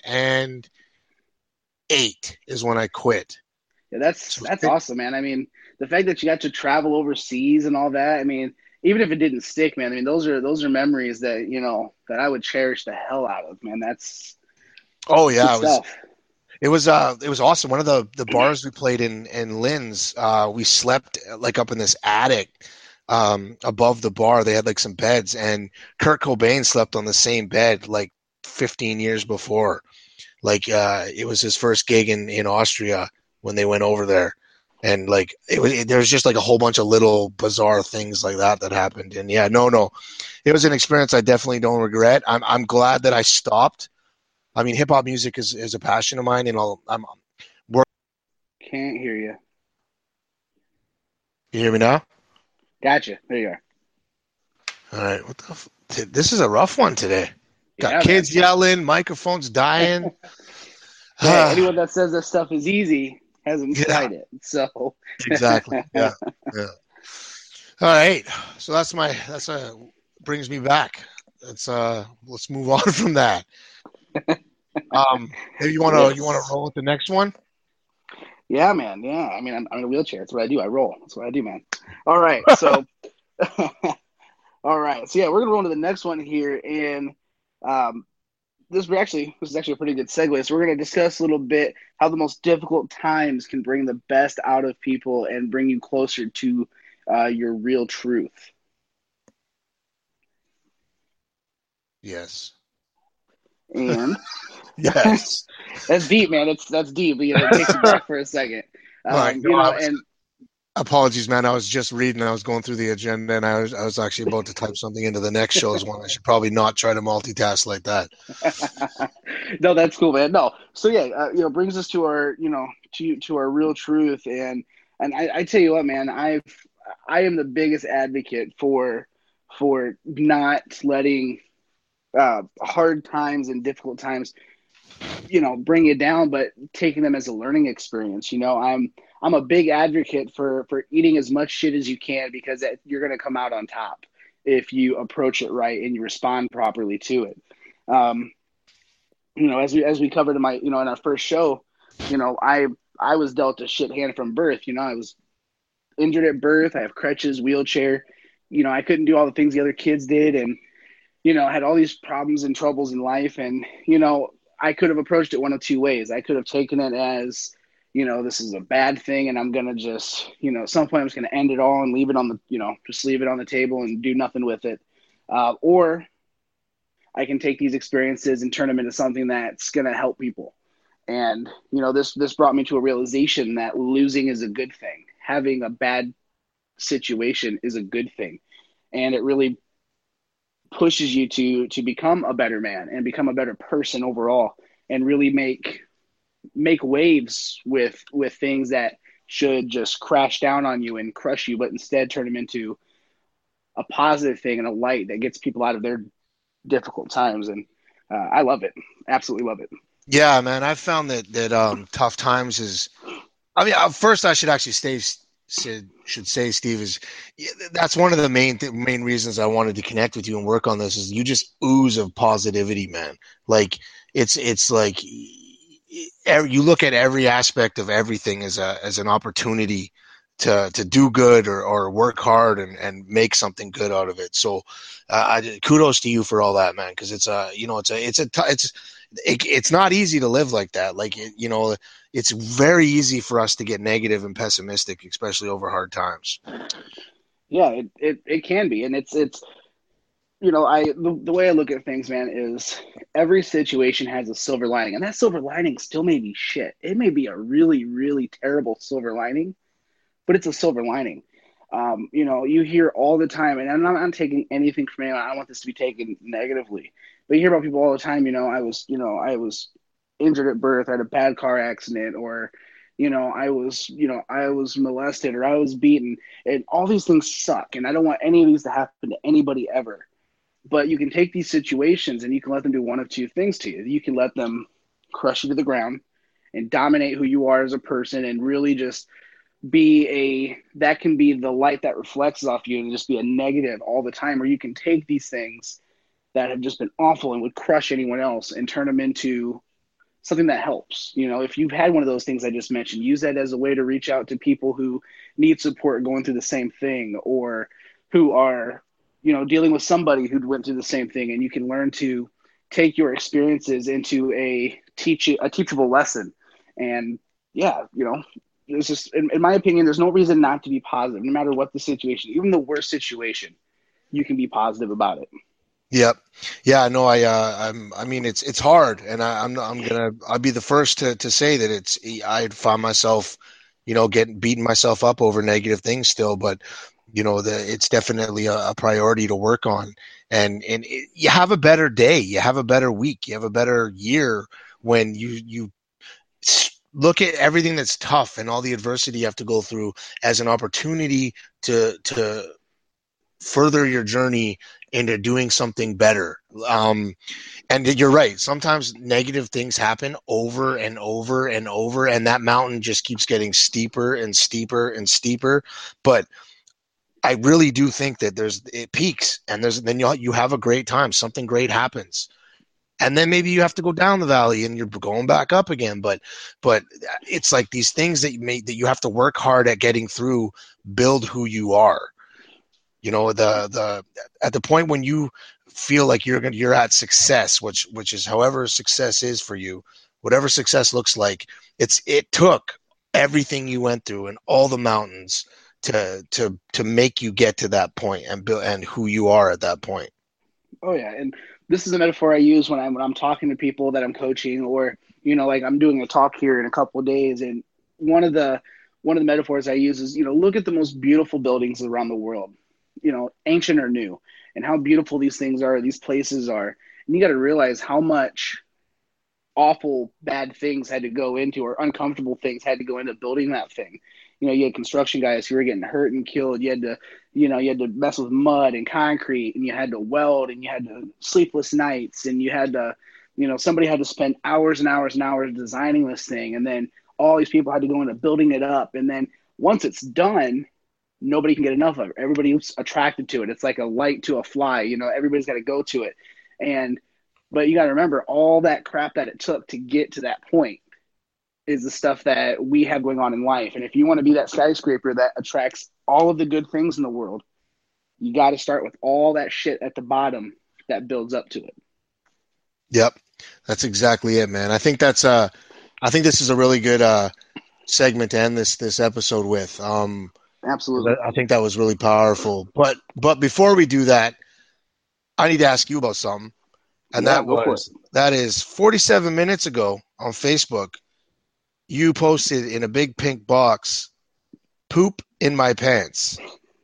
eight is when I quit. Yeah, that's that's awesome, man. I mean, the fact that you got to travel overseas and all that. I mean, even if it didn't stick, man. I mean, those are those are memories that you know that I would cherish the hell out of, man. That's oh yeah, good it was. stuff. It was uh it was awesome. One of the, the bars we played in in Lynn's, uh, we slept like up in this attic um, above the bar. They had like some beds, and Kurt Cobain slept on the same bed like fifteen years before. Like uh, it was his first gig in, in Austria when they went over there, and like it was it, there was just like a whole bunch of little bizarre things like that that happened. And yeah, no, no, it was an experience I definitely don't regret. I'm I'm glad that I stopped. I mean, hip hop music is, is a passion of mine, and I'll, I'm. Can't hear you. You hear me now? Gotcha. There you are. All right. What the? F- This is a rough one today. Got Yeah, kids man. yelling, microphones dying. Hey, anyone that says this stuff is easy hasn't Yeah, tried it. So, exactly. Yeah, yeah. All right. So that's my that's uh brings me back. Let's uh let's move on from that. Um, maybe you wanna you wanna yes. roll with the next one? Yeah, man. Yeah. I mean, I'm, I'm in a wheelchair. That's what I do. I roll. That's what I do, man. All right. So, all right. So, yeah, we're going to roll into the next one here. And um, this we're actually this is actually a pretty good segue. So we're going to discuss a little bit how the most difficult times can bring the best out of people and bring you closer to uh, your real truth. Yes. And Yes. that's deep, man. It's that's deep. You know, it takes you back for a second. All right. Um, No, you I know, was and apologies, man. I was just reading. I was going through the agenda, and I was I was actually about to type something into the next show's one. I should probably not try to multitask like that. no, that's cool, man. No, so yeah, uh, you know, brings us to our, you know, to to our real truth, and and I, I tell you what, man, I've I am the biggest advocate for for not letting uh, hard times and difficult times, you know, bring you down, but taking them as a learning experience. You know, I'm I'm a big advocate for for eating as much shit as you can because that, you're going to come out on top if you approach it right and you respond properly to it. Um, you know, as we as we covered in my, you know, in our first show, you know, I I was dealt a shit hand from birth. You know, I was injured at birth. I have crutches, wheelchair. You know, I couldn't do all the things the other kids did, and you know, had all these problems and troubles in life. And you know, I could have approached it one of two ways. I could have taken it as, you know, this is a bad thing, and I'm gonna just, you know, at some point I'm just gonna end it all and leave it on the, you know, just leave it on the table and do nothing with it, uh, or I can take these experiences and turn them into something that's going to help people. And you know, this this brought me to a realization that losing is a good thing. Having a bad situation is a good thing, and it really pushes you to to become a better man and become a better person overall, and really make make waves with with things that should just crash down on you and crush you, but instead turn them into a positive thing and a light that gets people out of their difficult times. And uh, I love it. Absolutely love it. Yeah, man. I've found that that um, tough times is. I mean, uh, first I should actually stay. Should should say, Steve, is that's one of the main th- main reasons I wanted to connect with you and work on this. Is you just ooze of positivity, man. Like it's it's like every, you look at every aspect of everything as a as an opportunity to to do good or, or work hard and, and make something good out of it. So, uh, I, kudos to you for all that, man. Because it's a you know it's a it's a it's it, it's not easy to live like that. Like it, you know, it's very easy for us to get negative and pessimistic, especially over hard times. Yeah, it, it, it can be, and it's it's you know, I the, the way I look at things, man, is every situation has a silver lining, and that silver lining still may be shit. It may be a really really terrible silver lining, but it's a silver lining. Um, you know, you hear all the time, and I'm not I'm taking anything from anyone. I don't want this to be taken negatively, but you hear about people all the time. You know, I was, you know, I was injured at birth, I had a bad car accident, or, you know, I was, you know, I was molested or I was beaten, and all these things suck. And I don't want any of these to happen to anybody ever. But you can take these situations and you can let them do one of two things to you. You can let them crush you to the ground and dominate who you are as a person and really just be a that can be the light that reflects off you and just be a negative all the time. Or you can take these things that have just been awful and would crush anyone else and turn them into something that helps. You know, if you've had one of those things I just mentioned, use that as a way to reach out to people who need support going through the same thing, or who are, you know, dealing with somebody who went through the same thing, and you can learn to take your experiences into a teach a teachable lesson. And yeah, you know, there's just, in, in my opinion, there's no reason not to be positive, no matter what the situation, even the worst situation, you can be positive about it. Yep. Yeah, no, I, uh, I'm, I mean, it's, it's hard, and I, I'm, I'm gonna, I'll be the first to, to say that it's, I find myself, you know, getting beating myself up over negative things still, but you know, the, it's definitely a, a priority to work on, and, and it, you have a better day, you have a better week, you have a better year when you, you look at everything that's tough and all the adversity you have to go through as an opportunity to, to, further your journey into doing something better. Um, and you're right. Sometimes negative things happen over and over and over, and that mountain just keeps getting steeper and steeper and steeper. But I really do think that there's it peaks, and there's then you you have a great time. Something great happens, and then maybe you have to go down the valley, and you're going back up again. But but it's like these things that you make that you have to work hard at getting through, build who you are. You know, the the at the point when you feel like you're gonna, you're at success, which which is however success is for you, whatever success looks like, it's it took everything you went through and all the mountains to to to make you get to that point and build and who you are at that point. Oh yeah, and this is a metaphor I use when I'm when I'm talking to people that I'm coaching, or you know, like I'm doing a talk here in a couple of days, and one of the one of the metaphors I use is, you know, look at the most beautiful buildings around the world, you know, ancient or new, and how beautiful these things are, these places are, and you got to realize how much awful bad things had to go into, or uncomfortable things had to go into building that thing. You know, you had construction guys who were getting hurt and killed. You had to, you know, you had to mess with mud and concrete, and you had to weld, and you had to sleepless nights, and you had to, you know, somebody had to spend hours and hours and hours designing this thing, and then all these people had to go into building it up, and then once it's done, nobody can get enough of it. Everybody's attracted to it. It's like a light to a fly. You know, everybody's got to go to it, and but you got to remember all that crap that it took to get to that point is the stuff that we have going on in life. And if you want to be that skyscraper that attracts all of the good things in the world, you got to start with all that shit at the bottom that builds up to it. Yep. That's exactly it, man. I think that's uh I think this is a really good uh segment to end this this episode with. Um Absolutely. I think that was really powerful. But but before we do that, I need to ask you about something. And Yeah, that was that is forty-seven minutes ago on Facebook, you posted in a big pink box, "Poop in my pants."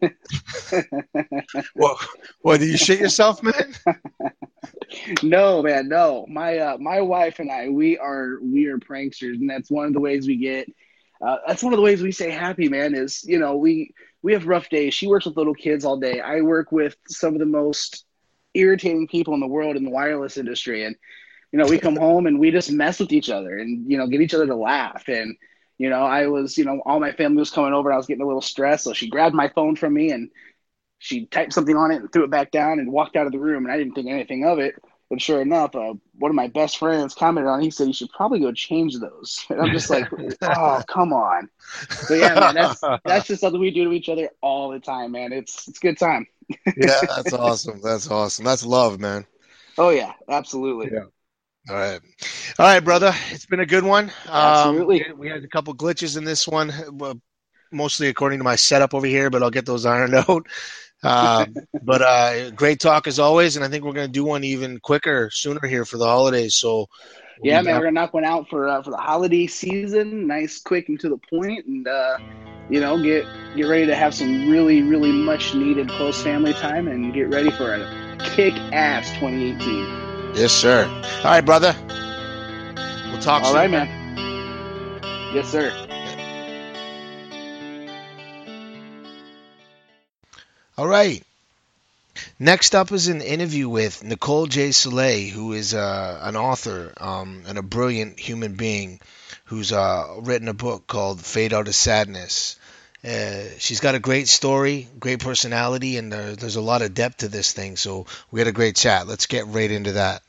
Well, what, did you shit yourself, man? No, man, no. My uh, my wife and I, we are we are pranksters, and that's one of the ways we get. Uh, that's one of the ways we stay happy, man. Is, you know, we we have rough days. She works with little kids all day. I work with some of the most irritating people in the world in the wireless industry, and you know, we come home and we just mess with each other and, you know, get each other to laugh. And you know, I was, you know, all my family was coming over and I was getting a little stressed, so she grabbed my phone from me and she typed something on it and threw it back down and walked out of the room, and I didn't think anything of it. But sure enough, uh, one of my best friends commented on it. He said, "You should probably go change those." And I'm just like, "Oh, come on." So yeah, man, that's that's just something we do to each other all the time, man. It's it's a good time. Yeah, that's awesome. That's awesome. That's love, man. Oh yeah, absolutely. Yeah. All right. All right, brother. It's been a good one. Absolutely. Um, we had a couple glitches in this one, mostly according to my setup over here, but I'll get those ironed out. Uh, but uh, great talk as always, and I think we're going to do one even quicker, sooner here for the holidays. So we'll yeah, man, we're gonna knock one out for uh, for the holiday season, nice, quick, and to the point, and uh, you know, get get ready to have some really, really much needed close family time, and get ready for a kick-ass twenty eighteen. Yes, sir. All right, brother. We'll talk All soon. All right, man. Yes, sir. All right. Next up is an interview with Nicole J. Soleil, who is uh, an author um, and a brilliant human being who's uh, written a book called Fade Out of Sadness. Uh, she's got a great story, great personality, and there, there's a lot of depth to this thing. So we had a great chat. Let's get right into that.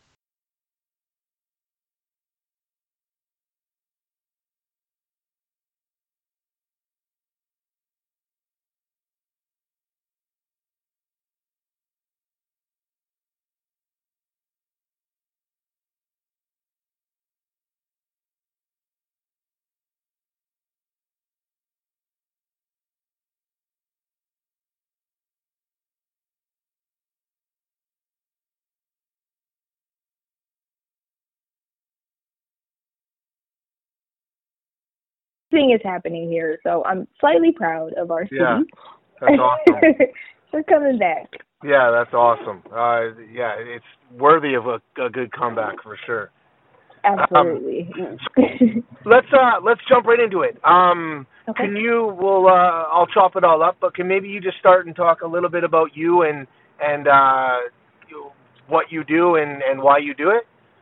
Thing is happening here, so I'm slightly proud of our city. Yeah, that's awesome. We're coming back. Yeah, that's awesome. Uh, yeah, it's worthy of a, a good comeback for sure. Absolutely. Um, let's uh, let's jump right into it. Um, Okay. can you? Well, uh, I'll chop it all up, but can maybe you just start and talk a little bit about you and and uh, you, what you do and and why you do it?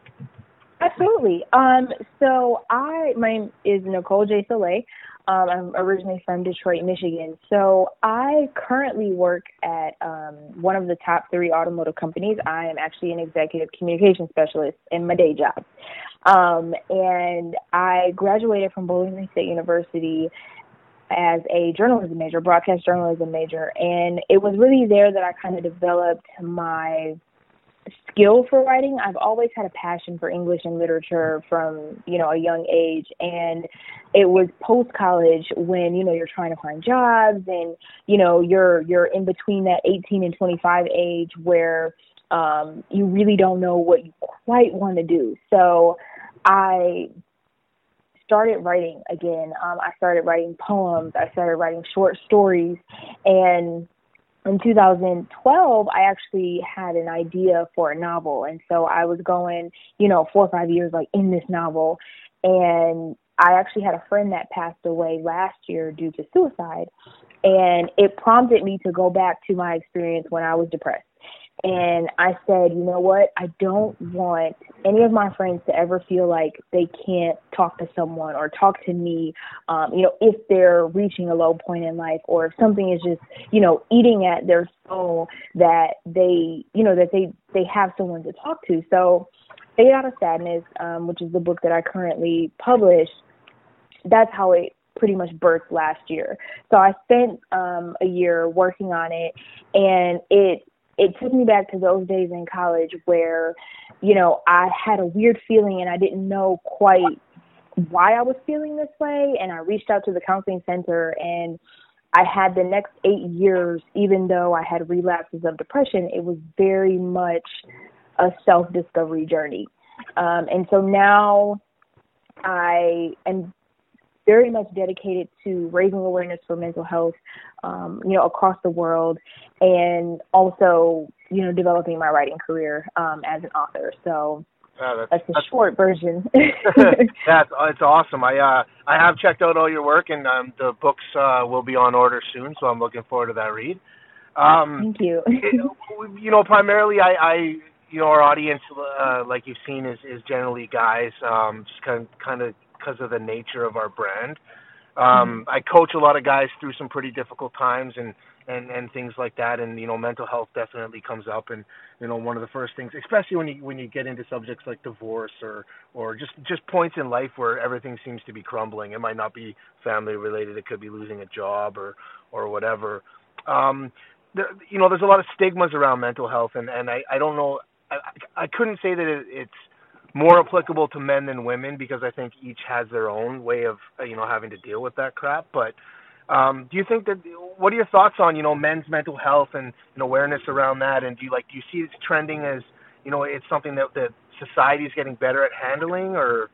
Absolutely. Um, so I, my name is Nicole J. Soleil. Um, I'm originally from Detroit, Michigan. So I currently work at um, one of the top three automotive companies. I am actually an executive communication specialist in my day job. Um, and I graduated from Bowling Green State University as a journalism major, broadcast journalism major. And it was really there that I kind of developed my skill for writing. I've always had a passion for English and literature from, you know, a young age. And it was post-college when, you know, you're trying to find jobs and, you know, you're you're in between that eighteen and twenty-five age where um, you really don't know what you quite want to do. So I started writing again. Um, I started writing poems. I started writing short stories. And in two thousand twelve, I actually had an idea for a novel. And so I was going, you know, four or five years like in this novel. And I actually had a friend that passed away last year due to suicide. And it prompted me to go back to my experience when I was depressed. And I said, you know what? I don't want any of my friends to ever feel like they can't talk to someone or talk to me, um, you know, if they're reaching a low point in life or if something is just, you know, eating at their soul that they, you know, that they, they have someone to talk to. So Fade Out of Sadness, um, which is the book that I currently publish, that's how it pretty much birthed last year. So I spent um, a year working on it, and it it took me back to those days in college where, you know, I had a weird feeling and I didn't know quite why I was feeling this way. And I reached out to the counseling center, and I had the next eight years, even though I had relapses of depression, it was very much a self-discovery journey. Um, and so now I am very much dedicated to raising awareness for mental health, um, you know, across the world, and also, you know, developing my writing career um, as an author. So Yeah, that's, that's the that's, short version. that's it's awesome. I uh I have checked out all your work, and um, the books uh, will be on order soon, so I'm looking forward to that read. Um, Thank you. it, you know, primarily, I, I you know, our audience, uh, like you've seen, is, is generally guys, um, just kind kind of because of the nature of our brand. Um, I coach a lot of guys through some pretty difficult times and, and, and things like that. And, you know, mental health definitely comes up. And, you know, one of the first things, especially when you, when you get into subjects like divorce or, or just, just points in life where everything seems to be crumbling. It might not be family related. It could be losing a job or, or whatever. Um, there, you know, there's a lot of stigmas around mental health, and, and I, I don't know, I, I couldn't say that it, it's more applicable to men than women, because I think each has their own way of, you know, having to deal with that crap. But um, do you think that, what are your thoughts on, you know, men's mental health and, and awareness around that? And do you like, do you see it trending as, you know, it's something that, that society is getting better at handling, or?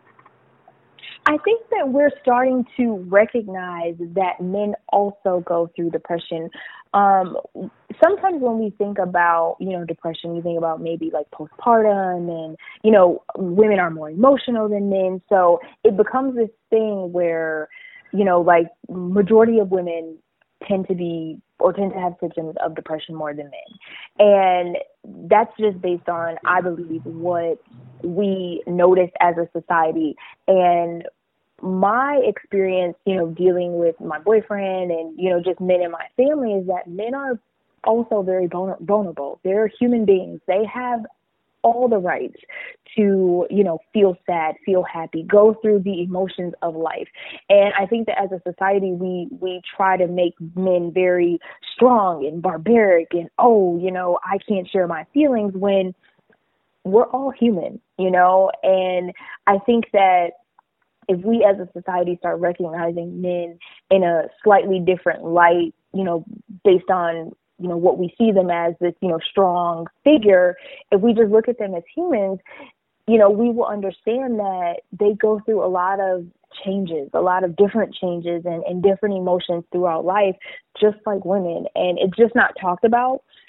I think that we're starting to recognize that men also go through depression. Um, sometimes when we think about, you know, depression, we think about maybe like postpartum and, you know, women are more emotional than men. So it becomes this thing where, you know, like majority of women tend to be or tend to have symptoms of depression more than men. And that's just based on, I believe, what we notice as a society. And my experience, you know, dealing with my boyfriend and, you know, just men in my family is that men are also very vulnerable. They're human beings. They have all the rights to, you know, feel sad, feel happy, go through the emotions of life. And I think that as a society, we, we try to make men very strong and barbaric and, oh, you know, I can't share my feelings, when we're all human, you know. And I think that if we as a society start recognizing men in a slightly different light, you know, based on, you know, what we see them as, this, you know, strong figure, if we just look at them as humans, you know, we will understand that they go through a lot of changes, a lot of different changes and, and different emotions throughout life, just like women. And it's just not talked about.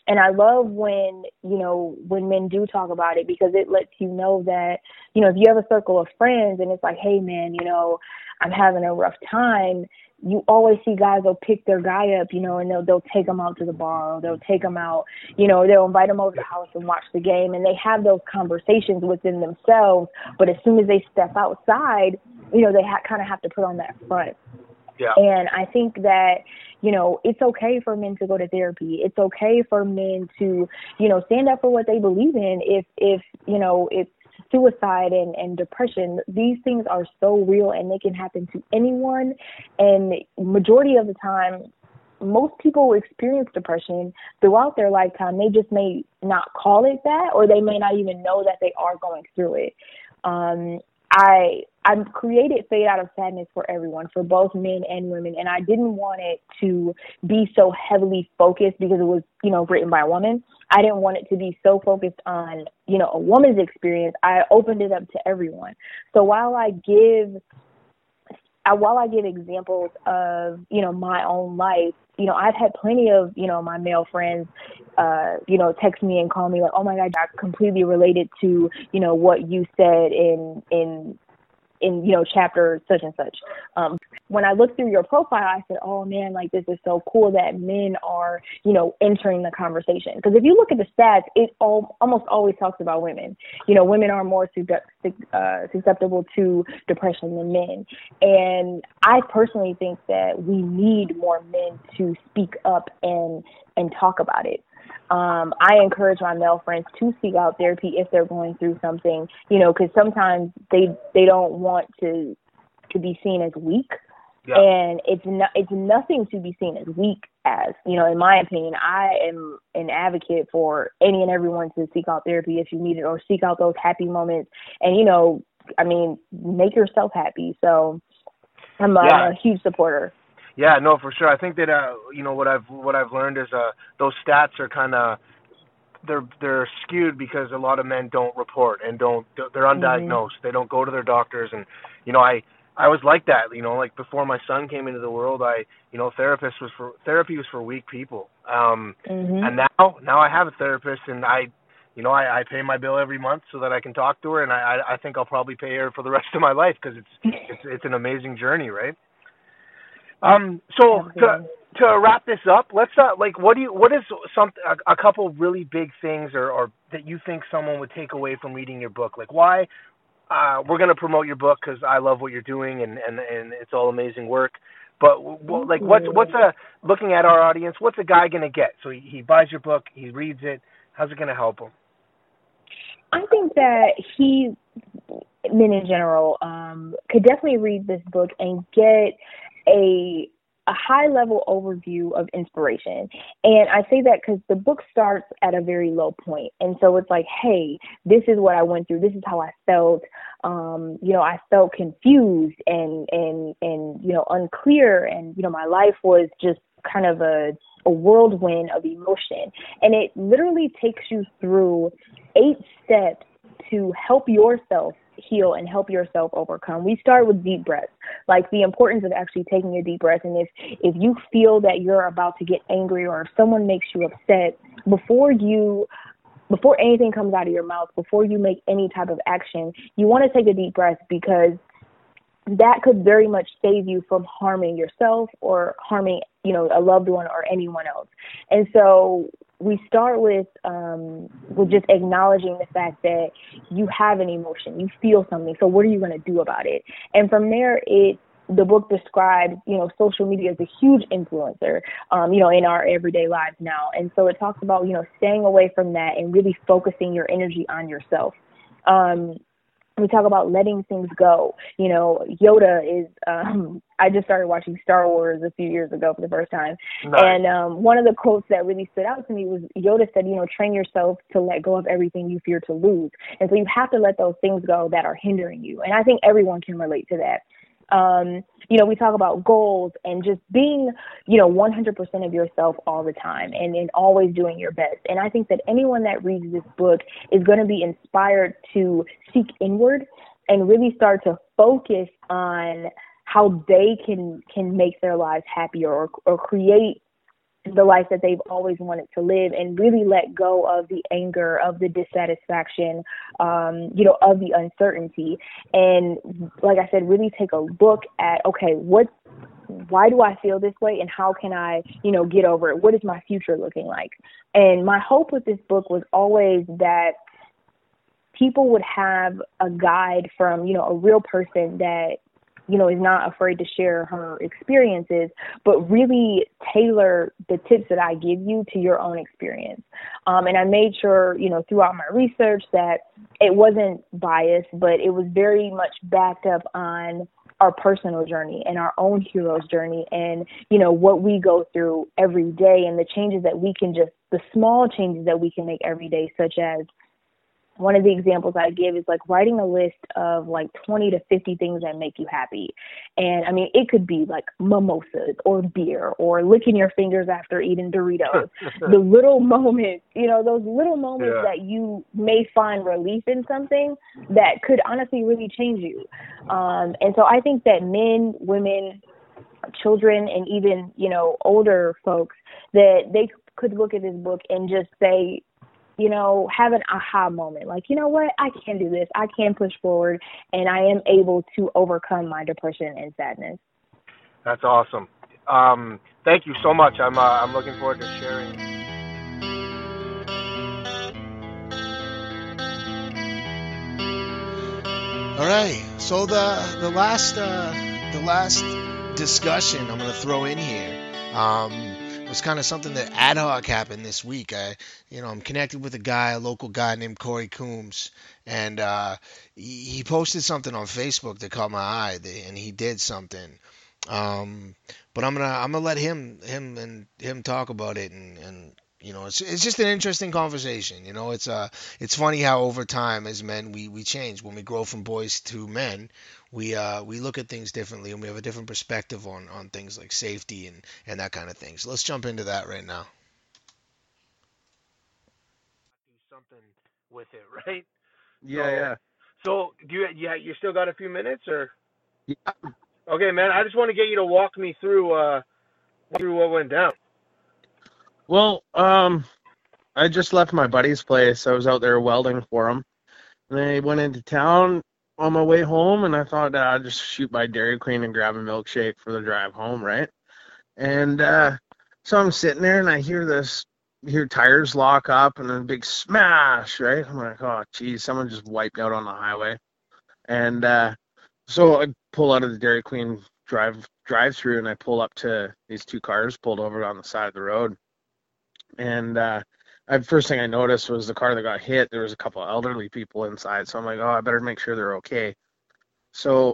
And I love when, you know, when men do talk about it, because it lets you know that, you know, if you have a circle of friends and it's like, hey, man, you know, I'm having a rough time, you always see guys will pick their guy up, you know, and they'll they'll take him out to the bar, or they'll take him out, you know, they'll invite him over to the house and watch the game, and they have those conversations within themselves. But as soon as they step outside, you know, they ha- kind of have to put on that front. Yeah. And I think that, you know, it's okay for men to go to therapy. It's okay for men to, you know, stand up for what they believe in. If, if you know, if suicide and, and depression, these things are so real and they can happen to anyone. And majority of the time, most people experience depression throughout their lifetime. They just may not call it that, or they may not even know that they are going through it. Um, I I created Fade Out of Sadness for everyone, for both men and women, and I didn't want it to be so heavily focused because it was, you know, written by a woman. I didn't want it to be so focused on, you know, a woman's experience. I opened it up to everyone. So while I give, I, while I give examples of, you know, my own life, you know, I've had plenty of, you know, my male friends, uh, you know, text me and call me like, oh my God, I completely related to, you know, what you said in, in, in, you know, chapter such and such. Um, when I looked through your profile, I said, oh man, like this is so cool that men are, you know, entering the conversation. Because if you look at the stats, it all, almost always talks about women. You know, women are more uh, susceptible to depression than men. And I personally think that we need more men to speak up and, and talk about it. Um, I encourage my male friends to seek out therapy if they're going through something, you know, because sometimes they they don't want to to be seen as weak. Yeah. And it's not, it's nothing to be seen as weak as, you know, in my opinion. I am an advocate for any and everyone to seek out therapy if you need it, or seek out those happy moments. And, you know, I mean, make yourself happy. So I'm, yeah. I'm a huge supporter. Yeah, no, for sure. I think that uh, you know what I've what I've learned is uh, those stats are kind of they're they're skewed because a lot of men don't report and don't they're undiagnosed. Mm-hmm. They don't go to their doctors, and you know I I was like that. You know, like before my son came into the world, I you know therapist was for therapy was for weak people. Um, mm-hmm. And now now I have a therapist, and I you know I, I pay my bill every month so that I can talk to her, and I I think I'll probably pay her for the rest of my life because it's it's it's an amazing journey, right? Um, so to, to wrap this up, let's uh, like, what do you, what is some, a, a couple really big things or, or that you think someone would take away from reading your book? Like why, uh, we're going to promote your book cause I love what you're doing and, and, and it's all amazing work. But w- like, what's, what's a, looking at our audience, what's a guy going to get? So he, he buys your book, he reads it. How's it going to help him? I think that he, men in general, um, could definitely read this book and get a a high-level overview of inspiration. And I say that because the book starts at a very low point. And so it's like, hey, this is what I went through. This is how I felt. Um, you know, I felt confused and, and, and, you know, unclear. And, you know, my life was just kind of a, a whirlwind of emotion. And it literally takes you through eight steps to help yourself heal and help yourself overcome. We start with deep breaths, like the importance of actually taking a deep breath. And if, if you feel that you're about to get angry or if someone makes you upset, before you, before anything comes out of your mouth, before you make any type of action, you want to take a deep breath because that could very much save you from harming yourself or harming, you know, a loved one or anyone else. And so we start with um, with just acknowledging the fact that you have an emotion, you feel something. So what are you going to do about it? And from there, it the book describes, you know, social media as a huge influencer, um, you know, in our everyday lives now. And so it talks about, you know, staying away from that and really focusing your energy on yourself. Um, we talk about letting things go. You know, Yoda is, um, I just started watching Star Wars a few years ago for the first time. Nice. And um, one of the quotes that really stood out to me was Yoda said, you know, train yourself to let go of everything you fear to lose. And so you have to let those things go that are hindering you. And I think everyone can relate to that. Um, you know, we talk about goals and just being, you know, one hundred percent of yourself all the time and, and always doing your best. And I think that anyone that reads this book is going to be inspired to seek inward and really start to focus on how they can, can make their lives happier or, or create the life that they've always wanted to live, and really let go of the anger, of the dissatisfaction, um, you know, of the uncertainty. And like I said, really take a look at, okay, what, why do I feel this way, and how can I, you know, get over it? What is my future looking like? And my hope with this book was always that people would have a guide from, you know, a real person that, you know, is not afraid to share her experiences, but really tailor the tips that I give you to your own experience. Um, and I made sure, you know, throughout my research that it wasn't biased, but it was very much backed up on our personal journey and our own hero's journey, and, you know, what we go through every day, and the changes that we can just, the small changes that we can make every day, such as, one of the examples I give is like writing a list of like twenty to fifty things that make you happy. And I mean, it could be like mimosas or beer or licking your fingers after eating Doritos. The little moments, you know, those little moments Yeah. that you may find relief in something that could honestly really change you. Um, and so I think that men, women, children, and even, you know, older folks, that they could look at this book and just say, you know, have an aha moment. Like, you know what, I can do this. I can push forward, and I am able to overcome my depression and sadness. That's awesome. Um, thank you so much. I'm uh, I'm looking forward to sharing. All right. So the the last uh, the last discussion I'm gonna throw in here um, was kind of something that ad hoc happened this week. I, you know, I'm connected with a guy, a local guy named Corey Coombs, and uh, he, he posted something on Facebook that caught my eye, and he did something. Um, but I'm gonna I'm gonna let him him and him talk about it, and, and you know, it's it's just an interesting conversation. You know, it's uh it's funny how over time as men we we change. When we grow from boys to men, we uh we look at things differently, and we have a different perspective on on things like safety and and that kind of thing. So let's jump into that right now. Do something with it, right? Yeah, So, yeah. so do you? Yeah, you still got a few minutes, or? Yeah. Okay, man. I just want to get you to walk me through uh through what went down. Well, um, I just left my buddy's place. I was out there welding for him. And I went into town on my way home, and I thought uh, I'd just shoot by Dairy Queen and grab a milkshake for the drive home, right? And uh, so I'm sitting there, and I hear this, hear tires lock up, and then a big smash, right? I'm like, oh, geez, someone just wiped out on the highway. And uh, so I pull out of the Dairy Queen drive drive through, and I pull up to these two cars pulled over on the side of the road. And uh, I, first thing I noticed was the car that got hit. There was a couple of elderly people inside, so I'm like, oh, I better make sure they're okay. So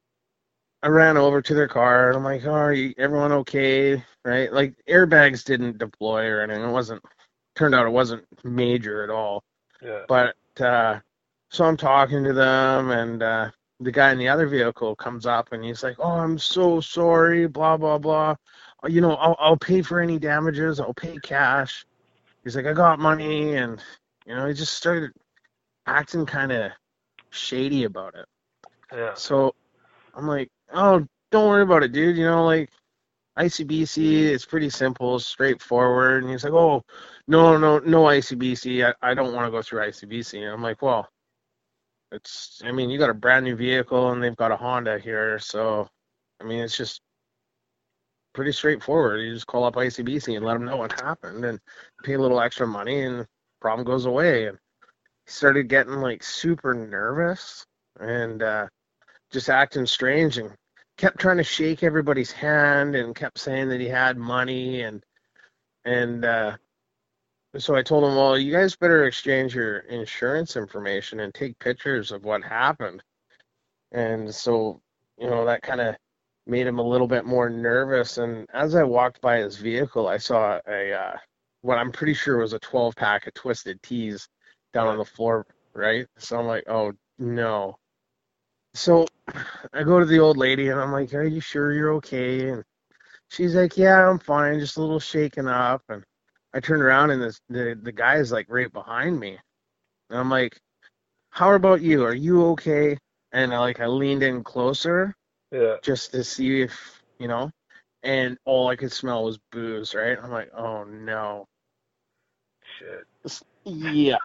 I ran over to their car, and I'm like, oh, are you, everyone okay? Right? Like, airbags didn't deploy or anything. It wasn't, turned out it wasn't major at all. Yeah. But uh, so I'm talking to them, and uh, the guy in the other vehicle comes up, and he's like, oh, I'm so sorry, blah, blah, blah. You know, I'll, I'll pay for any damages. I'll pay cash. He's like, I got money. And, you know, he just started acting kind of shady about it. Yeah. So I'm like, oh, don't worry about it, dude. You know, like, I C B C, it's pretty simple, straightforward. And he's like, oh, no, no, no I C B C. I, I don't want to go through I C B C. And I'm like, well, it's, I mean, you got a brand new vehicle, and they've got a Honda here. So, I mean, it's just pretty straightforward. You just call up I C B C and let them know what happened and pay a little extra money, and the problem goes away. And he started getting like super nervous and uh, just acting strange, and kept trying to shake everybody's hand, and kept saying that he had money. And and uh, so I told him, well, you guys better exchange your insurance information and take pictures of what happened. And so, you know, that kind of made him a little bit more nervous. And as I walked by his vehicle, I saw a uh, what I'm pretty sure was a twelve pack of Twisted Teas down on the floor, right? So I'm like, oh no. So I go to the old lady, and I'm like, are you sure you're okay? And she's like, yeah, I'm fine, just a little shaken up. And I turned around, and this the the guy is like right behind me, and I'm like, how about you? Are you okay? And I like I leaned in closer, Yeah. just to see if, you know, and all I could smell was booze, right? I'm like, oh no. Shit. Yeah.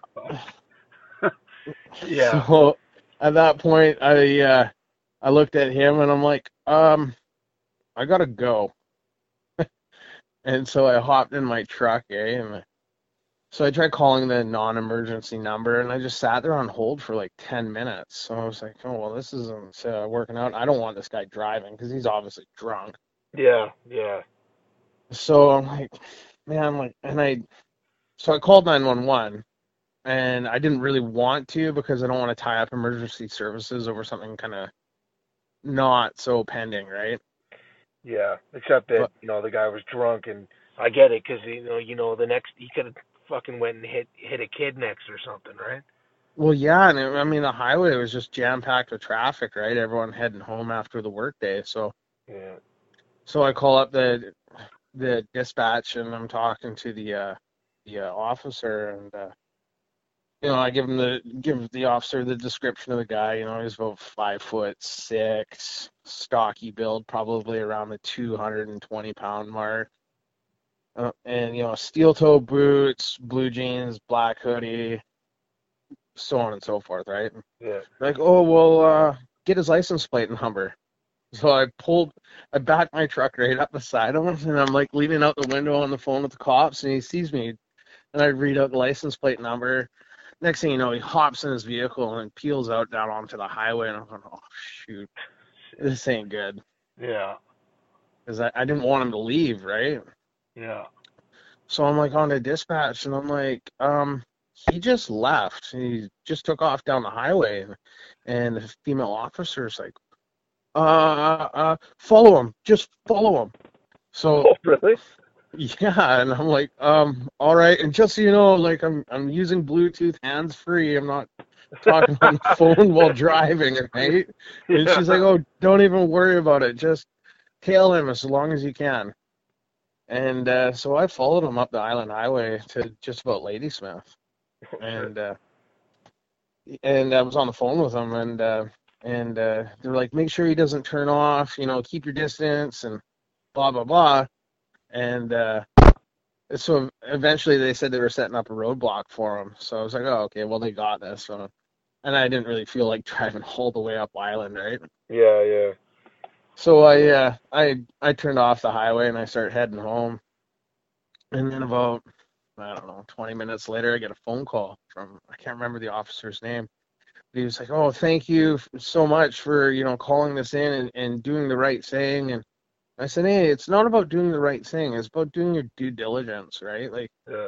Yeah. So at that point, I uh, I looked at him and I'm like, um, I gotta go. And so I hopped in my truck, eh? And so I tried calling the non-emergency number, and I just sat there on hold for like ten minutes. So I was like, oh well, this isn't uh, working out. I don't want this guy driving because he's obviously drunk. Yeah. Yeah. So I'm like, man, like, and I so I called nine one one. And I didn't really want to because I don't want to tie up emergency services over something kind of not so pending, right? Yeah. Except that But you know the guy was drunk, and I get it because you know you know the next he could have fucking went and hit hit a kid next or something, right? well, yeah, and it, I mean the highway was just jam packed with traffic, right? Everyone heading home after the workday. So, Yeah. so I call up the the dispatch and I'm talking to the uh, the uh, officer, and uh, you know I give him the give the officer the description of the guy. You know he's about five foot six, stocky build, probably around the two hundred twenty pound mark. Uh, and you know, steel toe boots, blue jeans, black hoodie, so on and so forth, right? Yeah. Like, oh well, uh, get his license plate number. So I pulled, I backed my truck right up beside him, and I'm like leaning out the window on the phone with the cops, and he sees me, and I read out the license plate number. Next thing you know, he hops in his vehicle and peels out down onto the highway, and I'm going, oh shoot, this ain't good, Yeah. because I, I didn't want him to leave, right? Yeah. So I'm like on the dispatch, and I'm like, um, he just left. He just took off down the highway, and, and the female officer's like, uh, uh, follow him, just follow him. So Oh, really? yeah, and I'm like, um, all right. And just so you know, like I'm I'm using Bluetooth hands free. I'm not talking on the phone while driving, right? And she's like, oh, don't even worry about it. Just tail him as long as you can. And uh, so I followed him up the Island Highway to just about Ladysmith, and uh, and I was on the phone with him, and uh, and uh, they're like, make sure he doesn't turn off, you know, keep your distance, and blah blah blah. And uh, so eventually they said they were setting up a roadblock for him. So I was like, oh okay, well they got this. So, and I didn't really feel like driving all the way up Island, right? Yeah. Yeah. So I uh, I I turned off the highway and I started heading home. And then about, I don't know, twenty minutes later, I get a phone call from, I can't remember the officer's name. But he was like, oh, thank you so much for, you know, calling this in and, and doing the right thing. And I said, hey, it's not about doing the right thing. It's about doing your due diligence, right? Like, Yeah.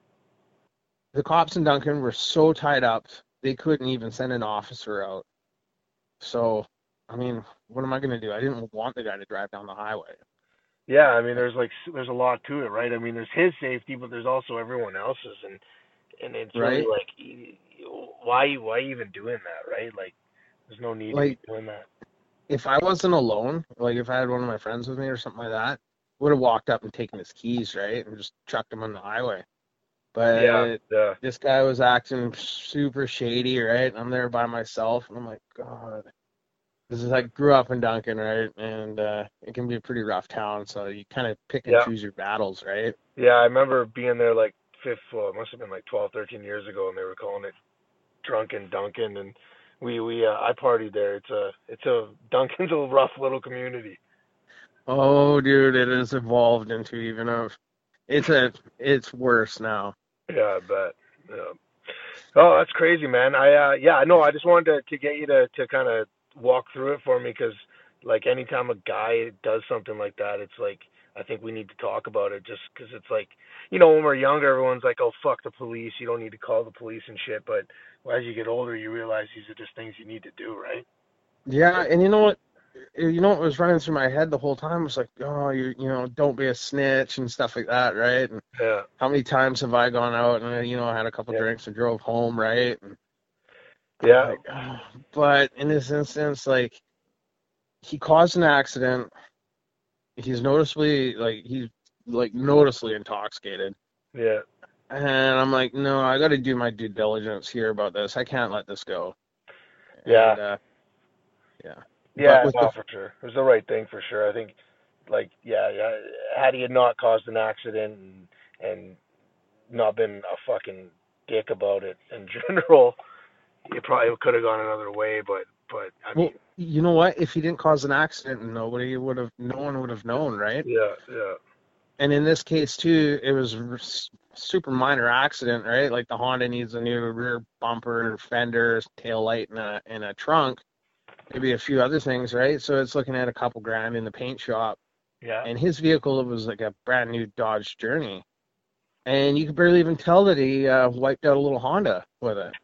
the cops in Duncan were so tied up, they couldn't even send an officer out. So, I mean, what am I going to do? I didn't want the guy to drive down the highway. Yeah, I mean, there's like there's a lot to it, right? I mean, there's his safety, but there's also everyone else's, and and it's really Right? like, y- y- why why even doing that, right? Like, there's no need to be Like, doing that. if I wasn't alone, like if I had one of my friends with me or something like that, would have walked up and taken his keys, right, and just chucked him on the highway. Yeah, But yeah, this guy was acting super shady, right? I'm there by myself, and I'm like, God, this is I grew up in Duncan, right? And uh, it can be a pretty rough town, so you kind of pick and yeah, choose your battles, right? yeah. I remember being there like fifth, well, it must have been like twelve, thirteen years ago, and they were calling it Drunken Duncan, and we we uh, I partied there. It's a it's a Duncan's a rough little community. Oh, dude, it has evolved into even a, it's a, it's worse now. Yeah, I bet. Yeah. Oh, that's crazy, man. I uh yeah, I know. I just wanted to to get you to to kind of walk through it for me because like anytime a guy does something like that, it's like I think we need to talk about it just because it's like you know when we're younger, everyone's like, oh fuck the police, you don't need to call the police and shit. But as you get older, you realize these are just things you need to do, right? Yeah, and you know what? You know what was running through my head the whole time was like, oh, you you know, don't be a snitch and stuff like that, right? And Yeah, how many times have I gone out and you know had a couple yeah, drinks and drove home, right? And I'm yeah, like, oh. But in this instance, like he caused an accident. He's noticeably like he's like noticeably intoxicated, yeah, and I'm like, no, I got to do my due diligence here about this. I can't let this go. yeah, And uh, yeah, but yeah. with the No, for sure. It was the right thing for sure. I think like, yeah, yeah, had he not caused an accident and, and not been a fucking dick about it in general, it probably could have gone another way. But, but I Well, mean, you know what? If he didn't cause an accident, nobody would have, no one would have known, right? yeah, yeah, And in this case too, it was a s- super minor accident, right? Like the Honda needs a new rear bumper, fender, tail light, and a and a trunk, maybe a few other things, right? So it's looking at a couple grand in the paint shop. yeah. And his vehicle was like a brand new Dodge Journey, and you could barely even tell that he uh, wiped out a little Honda with it.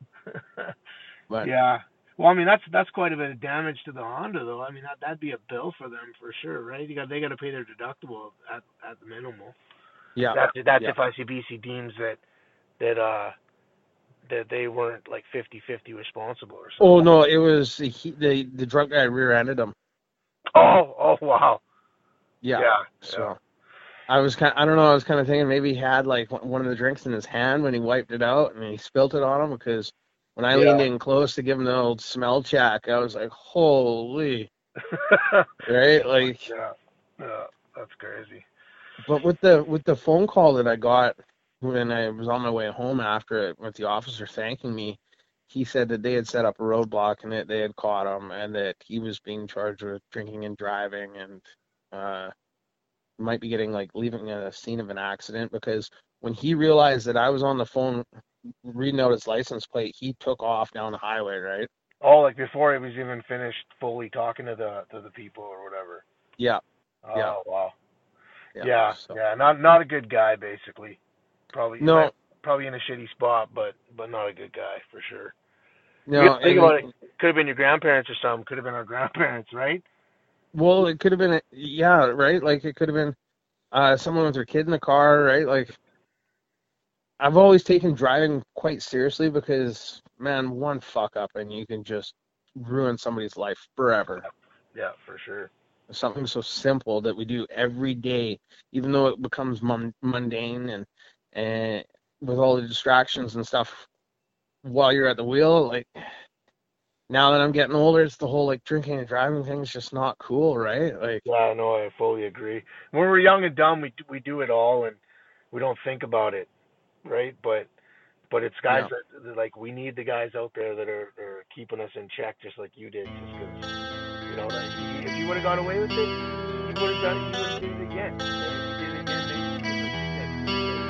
But Yeah. Well, I mean, that's that's quite a bit of damage to the Honda, though. I mean, that that'd be a bill for them for sure, right? You got they got to pay their deductible at at the minimal. yeah, That's that's yeah. if I C B C deems that that uh that they weren't like fifty-fifty responsible or something. Oh no, it was he, the the drunk guy rear-ended him. Oh, oh wow. Yeah. Yeah. So Yeah. I was kind, I don't know, I was kind of thinking maybe he had like one of the drinks in his hand when he wiped it out and he spilt it on him, because when I Yeah. leaned in close to give him the old smell check, I was like, holy, right? Like, yeah. Yeah. That's crazy. but with the with the phone call that I got when I was on my way home after it, with the officer thanking me, he said that they had set up a roadblock and that they had caught him and that he was being charged with drinking and driving and uh, might be getting like leaving at a scene of an accident, because when he realized that I was on the phone reading out his license plate, he took off down the highway, right? Oh, like before he was even finished fully talking to the to the people or whatever. Yeah. Oh, Yeah. wow. Yeah. Yeah, So, yeah, not not a good guy basically. Probably no, probably in a shitty spot, but but not a good guy for sure. no. You think and about it, could have been your grandparents or something. Could have been our grandparents, right? Well, it could have been, yeah, right? Like it could have been uh, someone with their kid in the car, right? Like I've always taken driving quite seriously because, man, one fuck up and you can just ruin somebody's life forever. Yeah, for sure. Something so simple that we do every day, even though it becomes mun- mundane and and with all the distractions and stuff while you're at the wheel, like now that I'm getting older, it's the whole like drinking and driving thing is just not cool, right? Like, Yeah, no, I fully agree. When we're young and dumb, we we do it all and we don't think about it, right? But but it's guys yeah. that, that like we need the guys out there that are, are keeping us in check, just like you did. Just because you know that if you would have got away with it, you would have done it. You would have did it again. And if you did it again, maybe just like you said.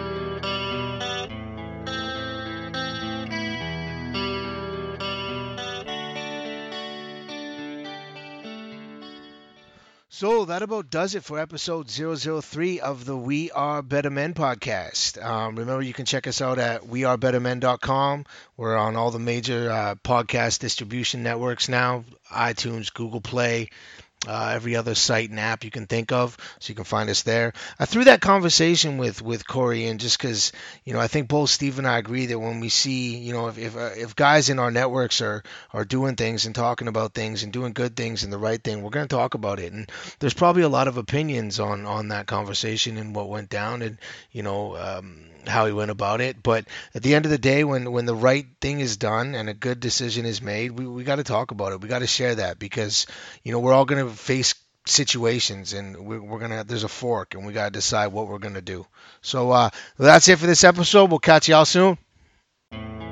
So that about does it for episode zero zero three of the We Are Better Men podcast. Um, remember, you can check us out at we are better men dot com. We're on all the major uh, podcast distribution networks now, iTunes, Google Play, uh, every other site and app you can think of, so you can find us there. I threw that conversation with with Corey in just because, you know, I think both Steve and I agree that when we see, you know, if if, uh, if guys in our networks are are doing things and talking about things and doing good things and the right thing, we're going to talk about it. And there's probably a lot of opinions on on that conversation and what went down and, you know, um, how he went about it. But at the end of the day, when when the right thing is done and a good decision is made, we, we got to talk about it. We got to share that because, you know, we're all going to face situations and we're, we're going to, there's a fork and we got to decide what we're going to do. So uh, that's it for this episode. We'll catch y'all soon.